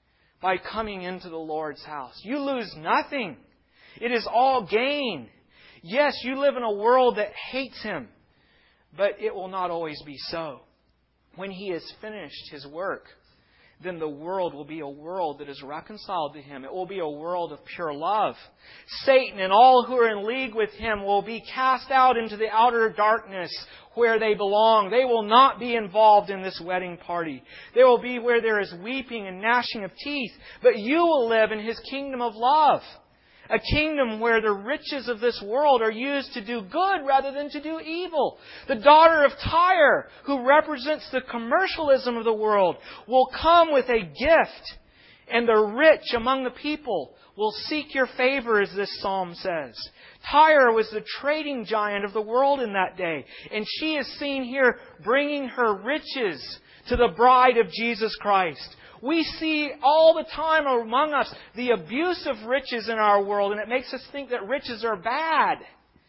by coming into the Lord's house. You lose nothing. It is all gain. Yes, you live in a world that hates Him, but it will not always be so. When He has finished His work, then the world will be a world that is reconciled to Him. It will be a world of pure love. Satan and all who are in league with him will be cast out into the outer darkness where they belong. They will not be involved in this wedding party. They will be where there is weeping and gnashing of teeth. But you will live in His kingdom of love. A kingdom where the riches of this world are used to do good rather than to do evil. The daughter of Tyre, who represents the commercialism of the world, will come with a gift. And the rich among the people will seek your favor, as this psalm says. Tyre was the trading giant of the world in that day. And she is seen here bringing her riches to the bride of Jesus Christ. We see all the time among us the abuse of riches in our world, and it makes us think that riches are bad.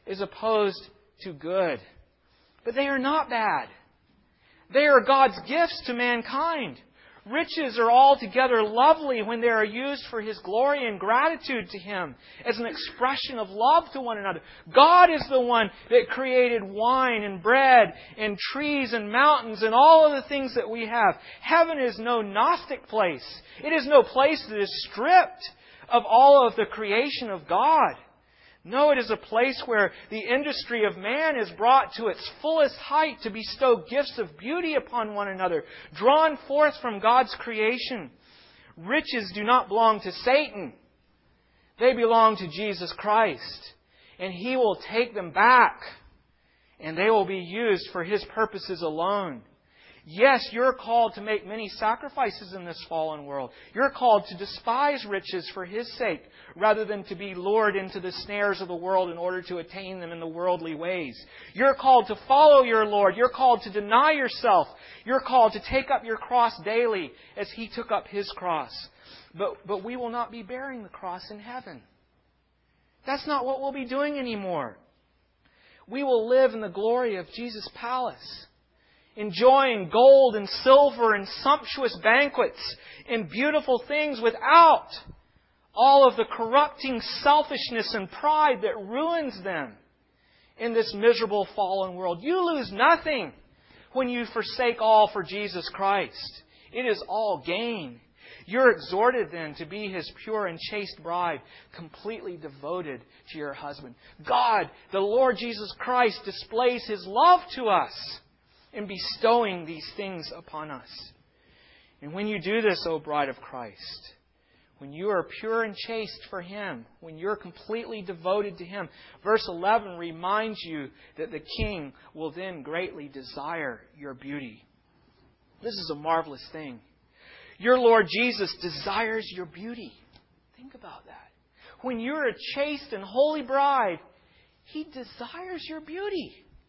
is opposed to good. But they are not bad. They are God's gifts to mankind. Riches are altogether lovely when they are used for His glory and gratitude to Him as an expression of love to one another. God is the one that created wine and bread and trees and mountains and all of the things that we have. Heaven is no Gnostic place. It is no place that is stripped of all of the creation of God. No, it is a place where the industry of man is brought to its fullest height to bestow gifts of beauty upon one another, drawn forth from God's creation. Riches do not belong to Satan. They belong to Jesus Christ. And He will take them back, and they will be used for His purposes alone. Yes, you're called to make many sacrifices in this fallen world. You're called to despise riches for His sake, rather than to be lured into the snares of the world in order to attain them in the worldly ways. You're called to follow your Lord. You're called to deny yourself. You're called to take up your cross daily as He took up His cross. But, but we will not be bearing the cross in heaven. That's not what we'll be doing anymore. We will live in the glory of Jesus' palace, enjoying gold and silver and sumptuous banquets and beautiful things without all of the corrupting selfishness and pride that ruins them in this miserable fallen world. You lose nothing when you forsake all for Jesus Christ. It is all gain. You're exhorted then to be His pure and chaste bride, completely devoted to your husband. God, the Lord Jesus Christ, displays His love to us in bestowing these things upon us. And when you do this, O bride of Christ, when you are pure and chaste for Him, when you're completely devoted to Him, verse eleven reminds you that the King will then greatly desire your beauty. This is a marvelous thing. Your Lord Jesus desires your beauty. Think about that. When you're a chaste and holy bride, He desires your beauty.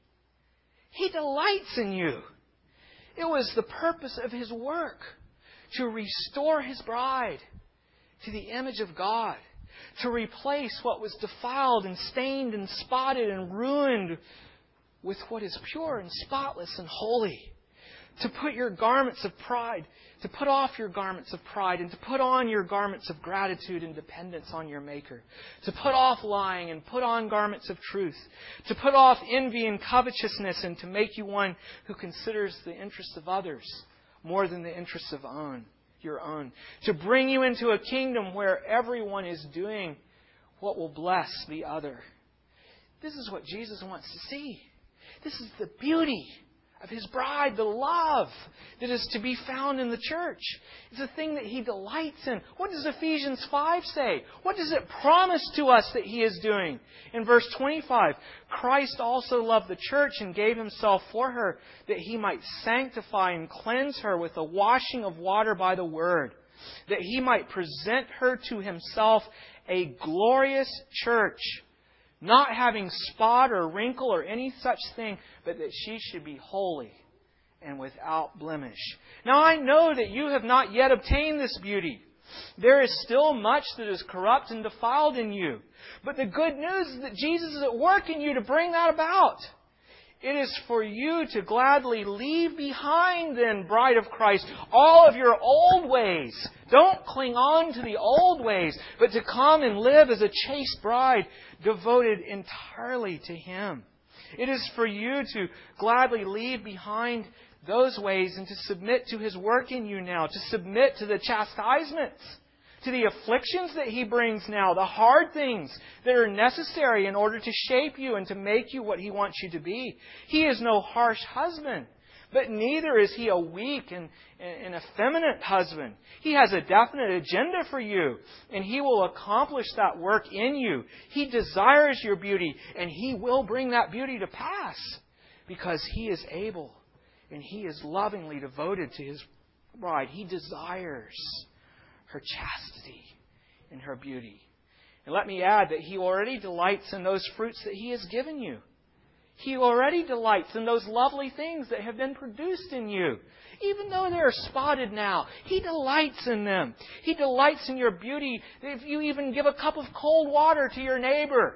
He delights in you. It was the purpose of His work to restore His bride to the image of God, to replace what was defiled and stained and spotted and ruined with what is pure and spotless and holy, to put your garments of pride, to put off your garments of pride and to put on your garments of gratitude and dependence on your Maker, to put off lying and put on garments of truth, to put off envy and covetousness and to make you one who considers the interests of others more than the interests of own, your own, to bring you into a kingdom where everyone is doing what will bless the other. This is what Jesus wants to see. This is the beauty of His bride, the love that is to be found in the church. It's a thing that He delights in. What does Ephesians five say? What does it promise to us that He is doing? In verse twenty-five, Christ also loved the church and gave Himself for her, that He might sanctify and cleanse her with the washing of water by the word, that He might present her to Himself a glorious church, not having spot or wrinkle or any such thing, but that she should be holy and without blemish. Now I know that you have not yet obtained this beauty. There is still much that is corrupt and defiled in you. But the good news is that Jesus is at work in you to bring that about. It is for you to gladly leave behind then, bride of Christ, all of your old ways. Don't cling on to the old ways, but to come and live as a chaste bride, devoted entirely to Him. It is for you to gladly leave behind those ways and to submit to His work in you now, to submit to the chastisements, to the afflictions that He brings now, the hard things that are necessary in order to shape you and to make you what He wants you to be. He is no harsh husband, but neither is He a weak and, and effeminate husband. He has a definite agenda for you, and He will accomplish that work in you. He desires your beauty, and He will bring that beauty to pass because He is able, and He is lovingly devoted to His bride. He desires her chastity and her beauty. And let me add that He already delights in those fruits that He has given you. He already delights in those lovely things that have been produced in you. Even though they are spotted now, He delights in them. He delights in your beauty. If you even give a cup of cold water to your neighbor,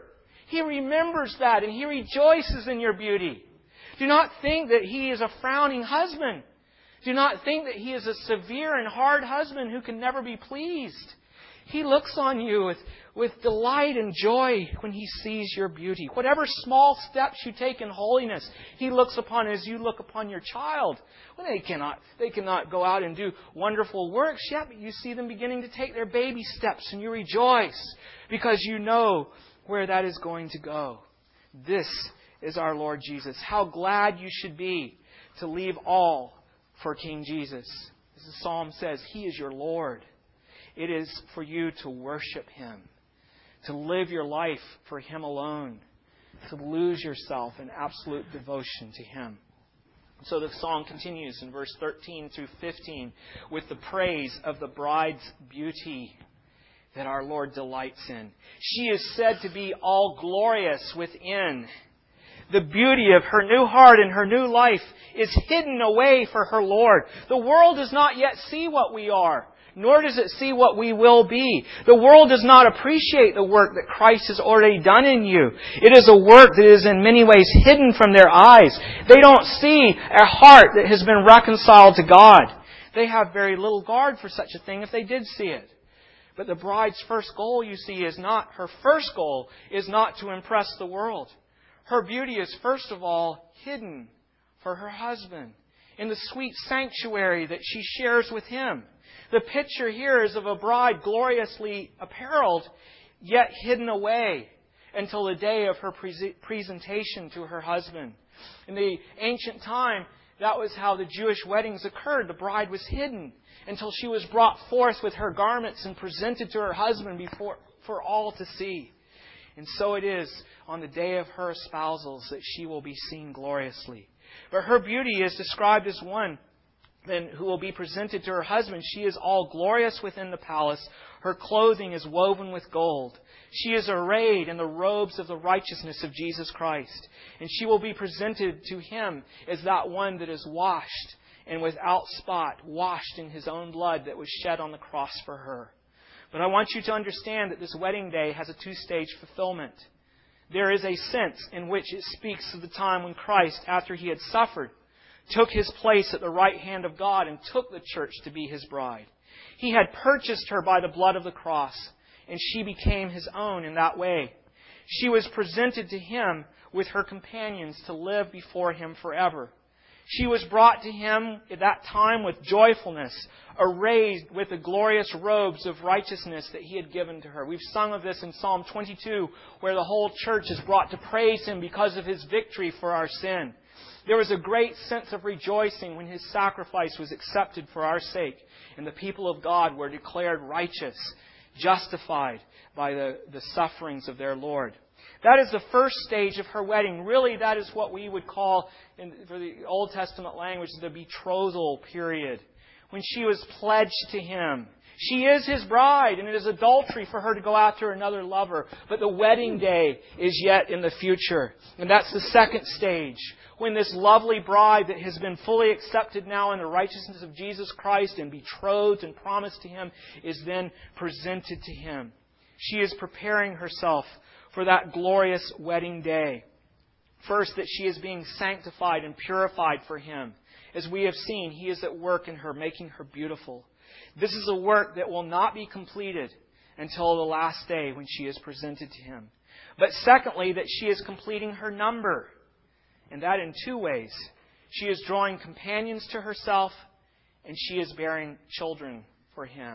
He remembers that and He rejoices in your beauty. Do not think that He is a frowning husband. Do not think that He is a severe and hard husband who can never be pleased. He looks on you with, with delight and joy when He sees your beauty. Whatever small steps you take in holiness, He looks upon as you look upon your child. Well, they cannot, they cannot go out and do wonderful works yet, but you see them beginning to take their baby steps and you rejoice because you know where that is going to go. This is our Lord Jesus. How glad you should be to leave all for King Jesus. As the psalm says, He is your Lord. It is for you to worship Him, to live your life for Him alone, to lose yourself in absolute devotion to Him. So the song continues in verse thirteen through fifteen with the praise of the bride's beauty that our Lord delights in. She is said to be all glorious within. The beauty of her new heart and her new life is hidden away for her Lord. The world does not yet see what we are, nor does it see what we will be. The world does not appreciate the work that Christ has already done in you. It is a work that is in many ways hidden from their eyes. They don't see a heart that has been reconciled to God. They have very little regard for such a thing if they did see it. But the bride's first goal, you see, is not, her first goal is not to impress the world. Her beauty is first of all hidden for her husband in the sweet sanctuary that she shares with him. The picture here is of a bride gloriously apparelled, yet hidden away until the day of her pre- presentation to her husband. In the ancient time, that was how the Jewish weddings occurred. The bride was hidden until she was brought forth with her garments and presented to her husband before for all to see. And so it is on the day of her espousals that she will be seen gloriously. But her beauty is described as one then who will be presented to her husband. She is all glorious within the palace. Her clothing is woven with gold. She is arrayed in the robes of the righteousness of Jesus Christ. And she will be presented to him as that one that is washed and without spot, washed in His own blood that was shed on the cross for her. But I want you to understand that this wedding day has a two-stage fulfillment. There is a sense in which it speaks of the time when Christ, after He had suffered, took His place at the right hand of God and took the church to be His bride. He had purchased her by the blood of the cross, and she became His own in that way. She was presented to Him with her companions to live before Him forever. She was brought to Him at that time with joyfulness, arrayed with the glorious robes of righteousness that He had given to her. We've sung of this in Psalm twenty-two, where the whole church is brought to praise Him because of His victory for our sin. There was a great sense of rejoicing when His sacrifice was accepted for our sake, and the people of God were declared righteous, justified by the, the sufferings of their Lord. That is the first stage of her wedding. Really, that is what we would call, in, for the Old Testament language, the betrothal period, when she was pledged to Him. She is His bride, and it is adultery for her to go after another lover. But the wedding day is yet in the future. And that's the second stage, when this lovely bride that has been fully accepted now in the righteousness of Jesus Christ and betrothed and promised to Him is then presented to Him. She is preparing herself for that glorious wedding day. First, that she is being sanctified and purified for Him. As we have seen, He is at work in her, making her beautiful. This is a work that will not be completed until the last day when she is presented to Him. But secondly, that she is completing her number. And that in two ways. She is drawing companions to herself, and she is bearing children for Him.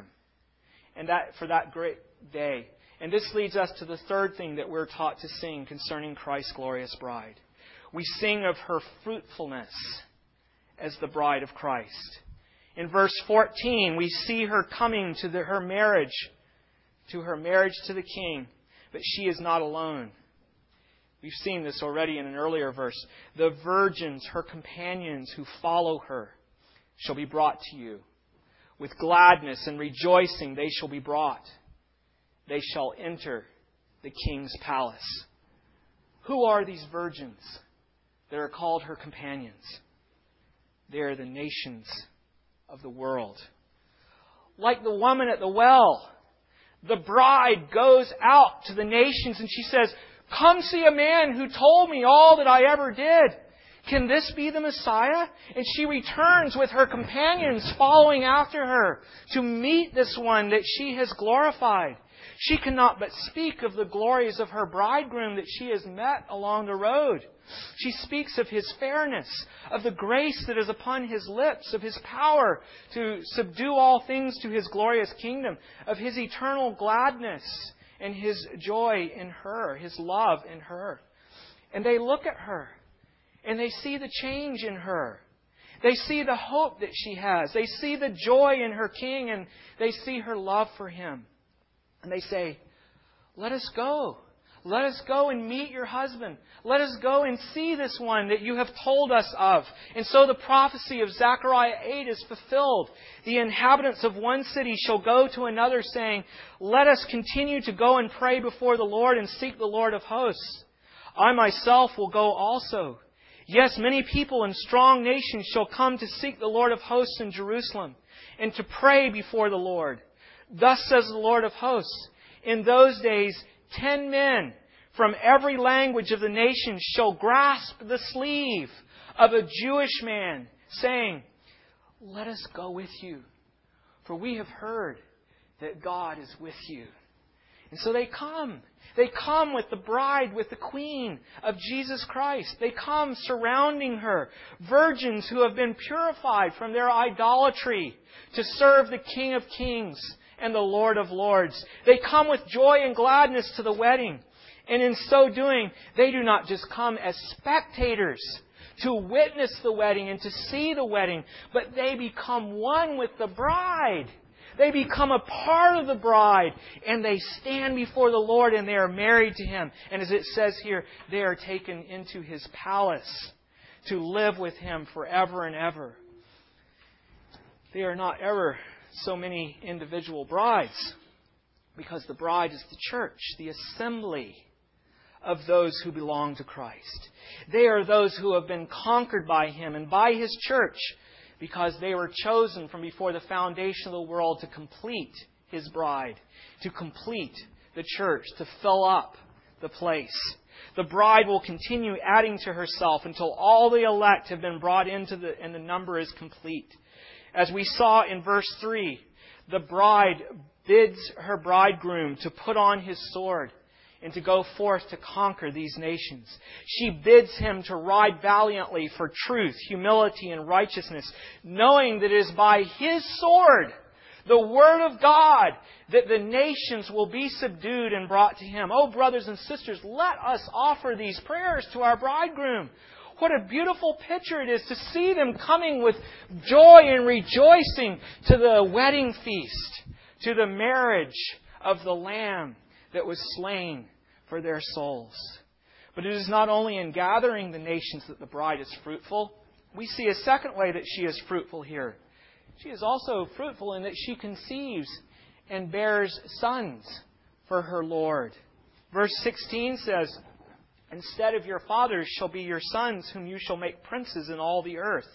And that for that great day. And this leads us to the third thing that we're taught to sing concerning Christ's glorious bride. We sing of her fruitfulness as the bride of Christ. In verse fourteen, we see her coming to the, her marriage, to her marriage to the King, but she is not alone. We've seen this already in an earlier verse. The virgins, her companions who follow her, shall be brought to you. With gladness and rejoicing they shall be brought. They shall enter the King's palace. Who are these virgins that are called her companions? They are the nations of the world. Like the woman at the well, the bride goes out to the nations and she says, Come see a man who told me all that I ever did. Can this be the Messiah? And she returns with her companions following after her to meet this one that she has glorified. She cannot but speak of the glories of her bridegroom that she has met along the road. She speaks of His fairness, of the grace that is upon His lips, of His power to subdue all things to His glorious kingdom, of His eternal gladness and His joy in her, His love in her. And they look at her and they see the change in her. They see the hope that she has. They see the joy in her King, and they see her love for Him. And they say, let us go. Let us go and meet your husband. Let us go and see this one that you have told us of. And so the prophecy of Zechariah eight is fulfilled. The inhabitants of one city shall go to another, saying, let us continue to go and pray before the Lord and seek the Lord of hosts. I myself will go also. Yes, many people and strong nations shall come to seek the Lord of hosts in Jerusalem and to pray before the Lord. Thus says the Lord of hosts, in those days, ten men from every language of the nations shall grasp the sleeve of a Jewish man, saying, let us go with you, for we have heard that God is with you. And so they come. They come with the bride, with the Queen of Jesus Christ. They come surrounding her. Virgins who have been purified from their idolatry to serve the King of Kings and the Lord of Lords. They come with joy and gladness to the wedding. And in so doing, they do not just come as spectators to witness the wedding and to see the wedding, but they become one with the bride. They become a part of the bride, and they stand before the Lord, and they are married to Him. And as it says here, they are taken into His palace to live with Him forever and ever. They are not ever so many individual brides, because the bride is the church, the assembly of those who belong to Christ. They are those who have been conquered by Him and by His church, because they were chosen from before the foundation of the world to complete His bride, to complete the church, to fill up the place. The bride will continue adding to herself until all the elect have been brought into the, and the number is complete. As we saw in verse three, the bride bids her bridegroom to put on his sword and to go forth to conquer these nations. She bids him to ride valiantly for truth, humility, and righteousness, knowing that it is by his sword, the Word of God, that the nations will be subdued and brought to Him. Oh, brothers and sisters, let us offer these prayers to our bridegroom. What a beautiful picture it is to see them coming with joy and rejoicing to the wedding feast, to the marriage of the Lamb that was slain for their souls. But it is not only in gathering the nations that the bride is fruitful. We see a second way that she is fruitful here. She is also fruitful in that she conceives and bears sons for her Lord. Verse sixteen says, instead of your fathers shall be your sons, whom you shall make princes in all the earth.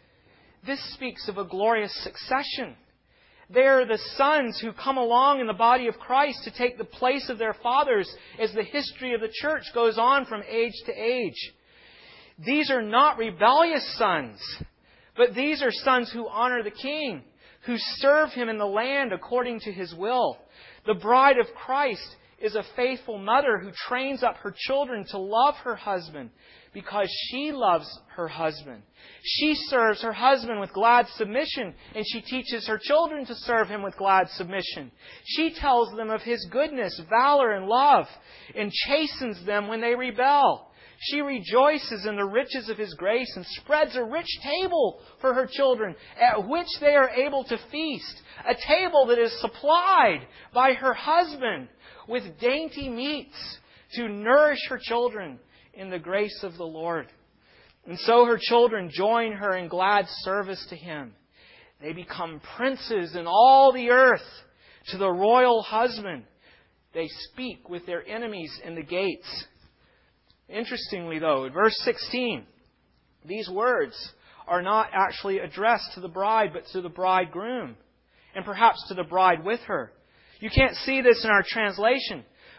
This speaks of a glorious succession. They are the sons who come along in the body of Christ to take the place of their fathers as the history of the church goes on from age to age. These are not rebellious sons, but these are sons who honor the King, who serve Him in the land according to His will. The bride of Christ is a faithful mother who trains up her children to love her husband because she loves her husband. She serves her husband with glad submission, and she teaches her children to serve him with glad submission. She tells them of His goodness, valor, and love, and chastens them when they rebel. She rejoices in the riches of His grace and spreads a rich table for her children at which they are able to feast. A table that is supplied by her husband with dainty meats to nourish her children in the grace of the Lord. And so her children join her in glad service to Him. They become princes in all the earth to the royal husband. They speak with their enemies in the gates. Interestingly, though, in verse sixteen, these words are not actually addressed to the bride, but to the bridegroom, and perhaps to the bride with her. You can't see this in our translation,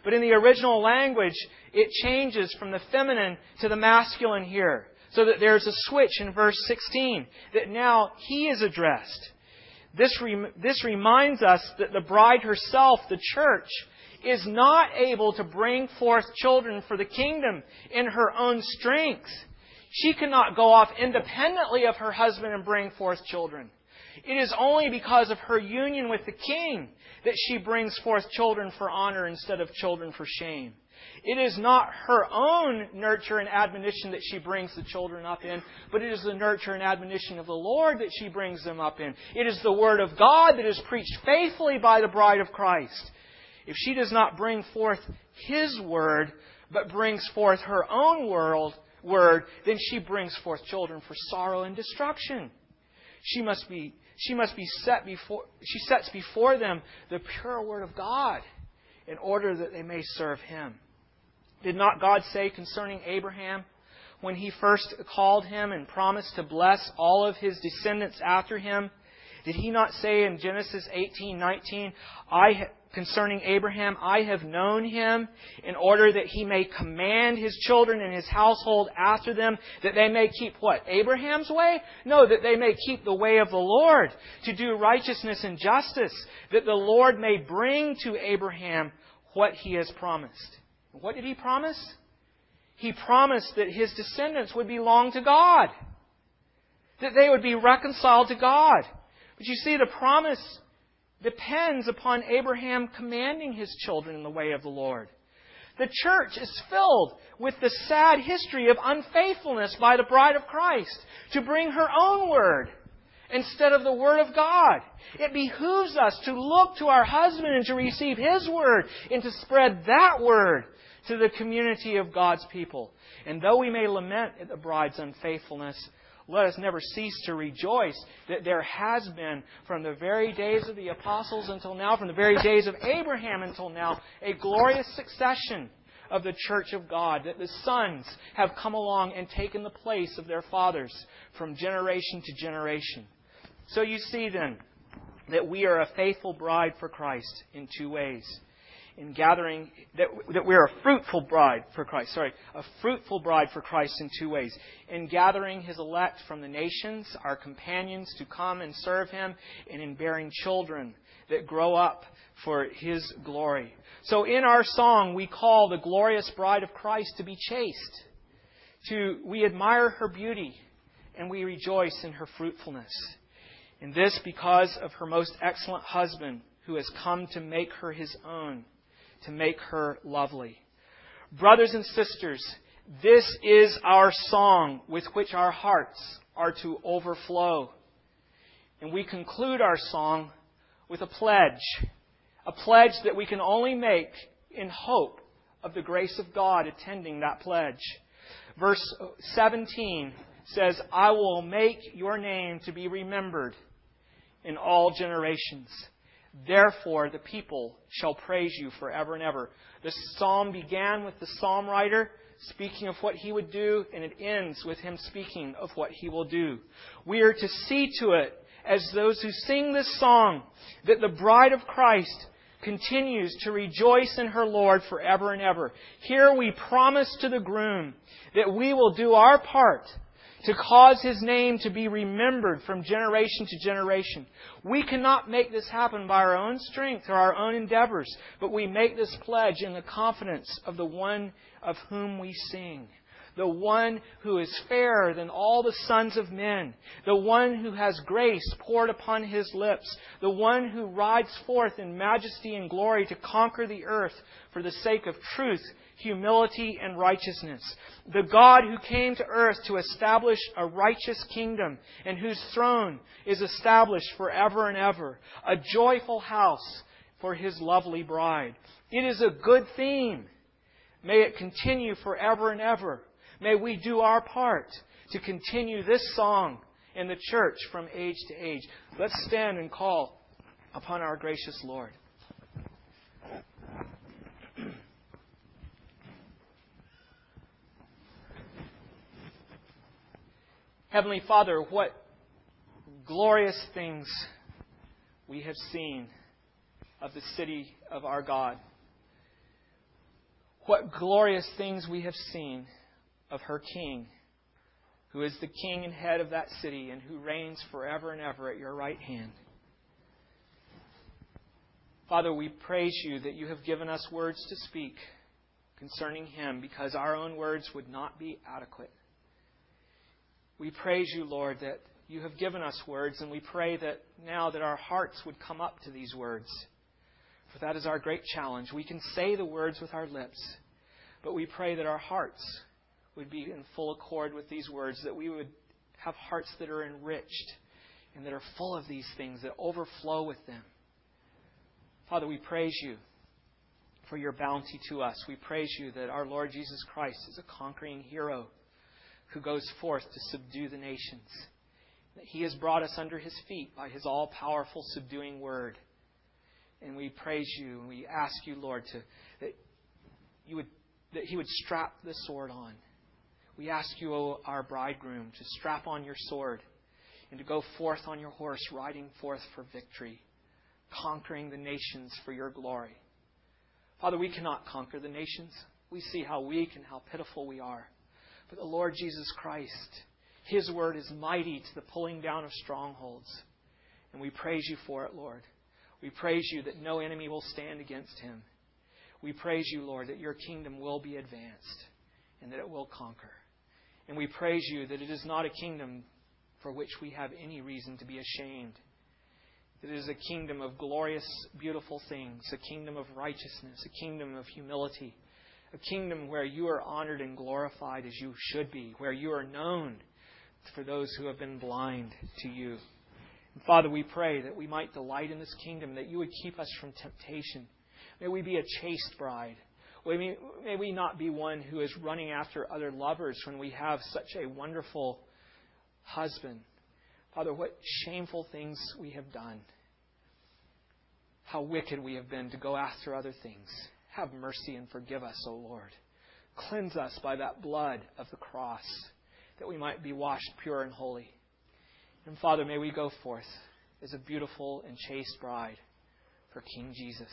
But in the original language, it changes from the feminine to the masculine here. So that there's a switch in verse sixteen, that now He is addressed. This, rem- this reminds us that the bride herself, the church, is not able to bring forth children for the kingdom in her own strength. She cannot go off independently of her husband and bring forth children. It is only because of her union with the King that she brings forth children for honor instead of children for shame. It is not her own nurture and admonition that she brings the children up in, but it is the nurture and admonition of the Lord that she brings them up in. It is the Word of God that is preached faithfully by the bride of Christ. If she does not bring forth His Word, but brings forth her own world, word, then she brings forth children for sorrow and destruction. She must be, she must be set before, she sets before them the pure Word of God in order that they may serve Him. Did not God say concerning Abraham, when He first called him and promised to bless all of his descendants after him, did He not say in Genesis eighteen nineteen, I concerning Abraham, I have known him in order that he may command his children and his household after them, that they may keep what? Abraham's way? No, that they may keep the way of the Lord, to do righteousness and justice, that the Lord may bring to Abraham what He has promised. What did He promise? He promised that his descendants would belong to God, that they would be reconciled to God. But you see, the promise depends upon Abraham commanding his children in the way of the Lord. The church is filled with the sad history of unfaithfulness by the bride of Christ to bring her own word instead of the Word of God. It behooves us to look to our husband and to receive his word and to spread that word to the community of God's people. And though we may lament at the bride's unfaithfulness, let us never cease to rejoice that there has been, from the very days of the apostles until now, from the very days of Abraham until now, a glorious succession of the church of God, that the sons have come along and taken the place of their fathers from generation to generation. So you see then that we are a faithful bride for Christ in two ways. In gathering, that, that we're a fruitful bride for Christ. Sorry, a fruitful bride for Christ in two ways. In gathering His elect from the nations, our companions, to come and serve Him, and in bearing children that grow up for His glory. So in our song, we call the glorious bride of Christ to be chaste. To, we admire her beauty, and we rejoice in her fruitfulness. And this because of her most excellent husband, who has come to make her His own, to make her lovely. Brothers and sisters, this is our song with which our hearts are to overflow. And we conclude our song with a pledge. A pledge that we can only make in hope of the grace of God attending that pledge. Verse seventeen says, I will make your name to be remembered in all generations. Therefore, the people shall praise you forever and ever. The psalm began with the psalm writer speaking of what he would do, and it ends with him speaking of what he will do. We are to see to it, as those who sing this song, that the bride of Christ continues to rejoice in her Lord forever and ever. Here we promise to the groom that we will do our part to cause His name to be remembered from generation to generation. We cannot make this happen by our own strength or our own endeavors, but we make this pledge in the confidence of the one of whom we sing. The one who is fairer than all the sons of men. The one who has grace poured upon His lips. The one who rides forth in majesty and glory to conquer the earth for the sake of truth, humility, and righteousness. The God who came to earth to establish a righteous kingdom and whose throne is established forever and ever. A joyful house for His lovely bride. It is a good theme. May it continue forever and ever. May we do our part to continue this song in the church from age to age. Let's stand and call upon our gracious Lord. Heavenly Father, what glorious things we have seen of the city of our God. What glorious things we have seen of her King, who is the King and head of that city and who reigns forever and ever at your right hand. Father, we praise you that you have given us words to speak concerning Him, because our own words would not be adequate. We praise you, Lord, that you have given us words, and we pray that now that our hearts would come up to these words. For that is our great challenge. We can say the words with our lips, but we pray that our hearts would be in full accord with these words, that we would have hearts that are enriched and that are full of these things, that overflow with them. Father, we praise you for your bounty to us. We praise you that our Lord Jesus Christ is a conquering hero who goes forth to subdue the nations. That He has brought us under His feet by His all-powerful subduing word. And we praise you and we ask you, Lord, to that you would that He would strap the sword on. We ask you, O our bridegroom, to strap on your sword and to go forth on your horse, riding forth for victory, conquering the nations for your glory. Father, we cannot conquer the nations. We see how weak and how pitiful we are. But the Lord Jesus Christ, His word is mighty to the pulling down of strongholds. And we praise you for it, Lord. We praise you that no enemy will stand against Him. We praise you, Lord, that your kingdom will be advanced and that it will conquer. And we praise you that it is not a kingdom for which we have any reason to be ashamed. It is a kingdom of glorious, beautiful things, a kingdom of righteousness, a kingdom of humility, a kingdom where you are honored and glorified as you should be, where you are known for those who have been blind to you. And Father, we pray that we might delight in this kingdom, that you would keep us from temptation. May we be a chaste bride. May we not be one who is running after other lovers when we have such a wonderful husband. Father, what shameful things we have done. How wicked we have been to go after other things. Have mercy and forgive us, O Lord. Cleanse us by that blood of the cross, that we might be washed pure and holy. And Father, may we go forth as a beautiful and chaste bride for King Jesus.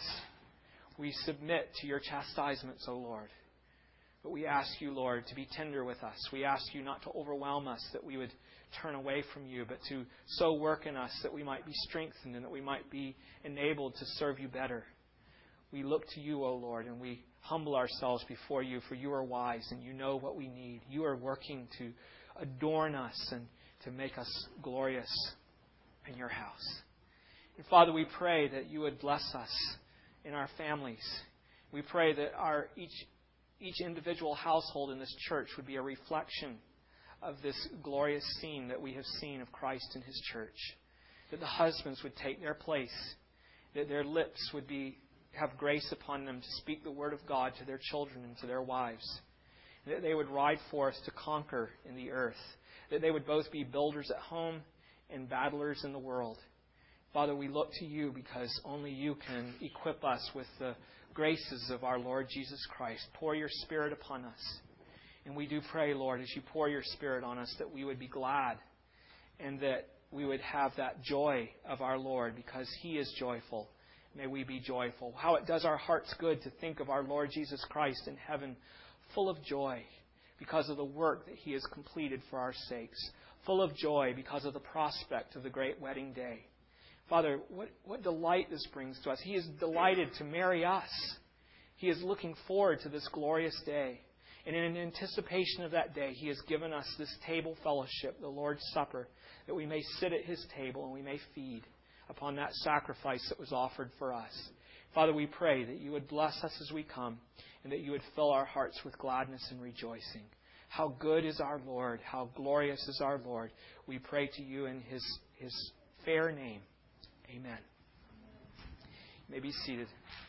We submit to your chastisements, O Lord. But we ask you, Lord, to be tender with us. We ask you not to overwhelm us, that we would turn away from you, but to so work in us that we might be strengthened and that we might be enabled to serve you better. We look to you, O Lord, and we humble ourselves before you, for you are wise and you know what we need. You are working to adorn us and to make us glorious in your house. And Father, we pray that you would bless us in our families. We pray that our each each individual household in this church would be a reflection of this glorious scene that we have seen of Christ in His church. That the husbands would take their place, that their lips would be have grace upon them to speak the word of God to their children and to their wives. That they would ride forth to conquer in the earth. That they would both be builders at home and battlers in the world. Father, we look to you because only you can equip us with the graces of our Lord Jesus Christ. Pour your Spirit upon us. And we do pray, Lord, as you pour your Spirit on us, that we would be glad and that we would have that joy of our Lord because He is joyful. May we be joyful. How it does our hearts good to think of our Lord Jesus Christ in heaven, full of joy because of the work that He has completed for our sakes. Full of joy because of the prospect of the great wedding day. Father, what, what delight this brings to us. He is delighted to marry us. He is looking forward to this glorious day. And in anticipation of that day, He has given us this table fellowship, the Lord's Supper, that we may sit at His table and we may feed upon that sacrifice that was offered for us. Father, we pray that you would bless us as we come and that you would fill our hearts with gladness and rejoicing. How good is our Lord. How glorious is our Lord. We pray to you in His, His fair name. Amen. You may be seated.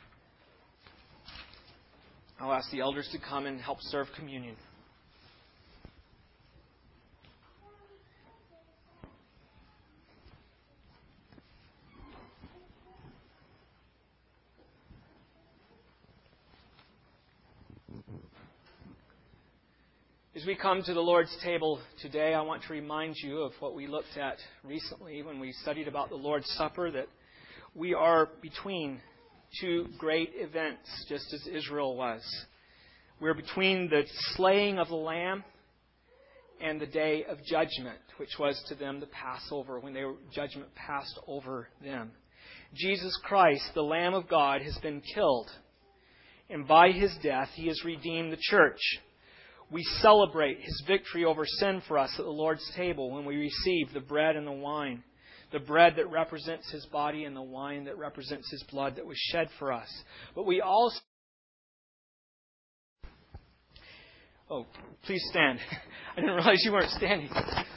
I'll ask the elders to come and help serve communion. As we come to the Lord's table today, I want to remind you of what we looked at recently when we studied about the Lord's Supper, that we are between two great events, just as Israel was. We're between the slaying of the Lamb and the day of judgment, which was to them the Passover, when they were, judgment passed over them. Jesus Christ, the Lamb of God, has been killed. And by His death, He has redeemed the church. We celebrate His victory over sin for us at the Lord's table when we receive the bread and the wine. The bread that represents His body and the wine that represents His blood that was shed for us. But we also... Oh, please stand. I didn't realize you weren't standing.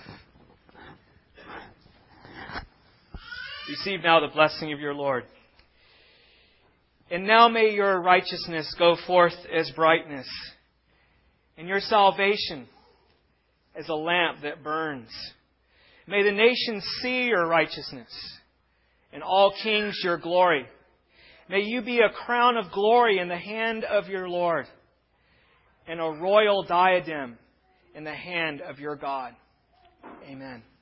Receive now the blessing of your Lord. And now may your righteousness go forth as brightness, and your salvation as a lamp that burns. May the nations see your righteousness, and all kings your glory. May you be a crown of glory in the hand of your Lord, and a royal diadem in the hand of your God. Amen.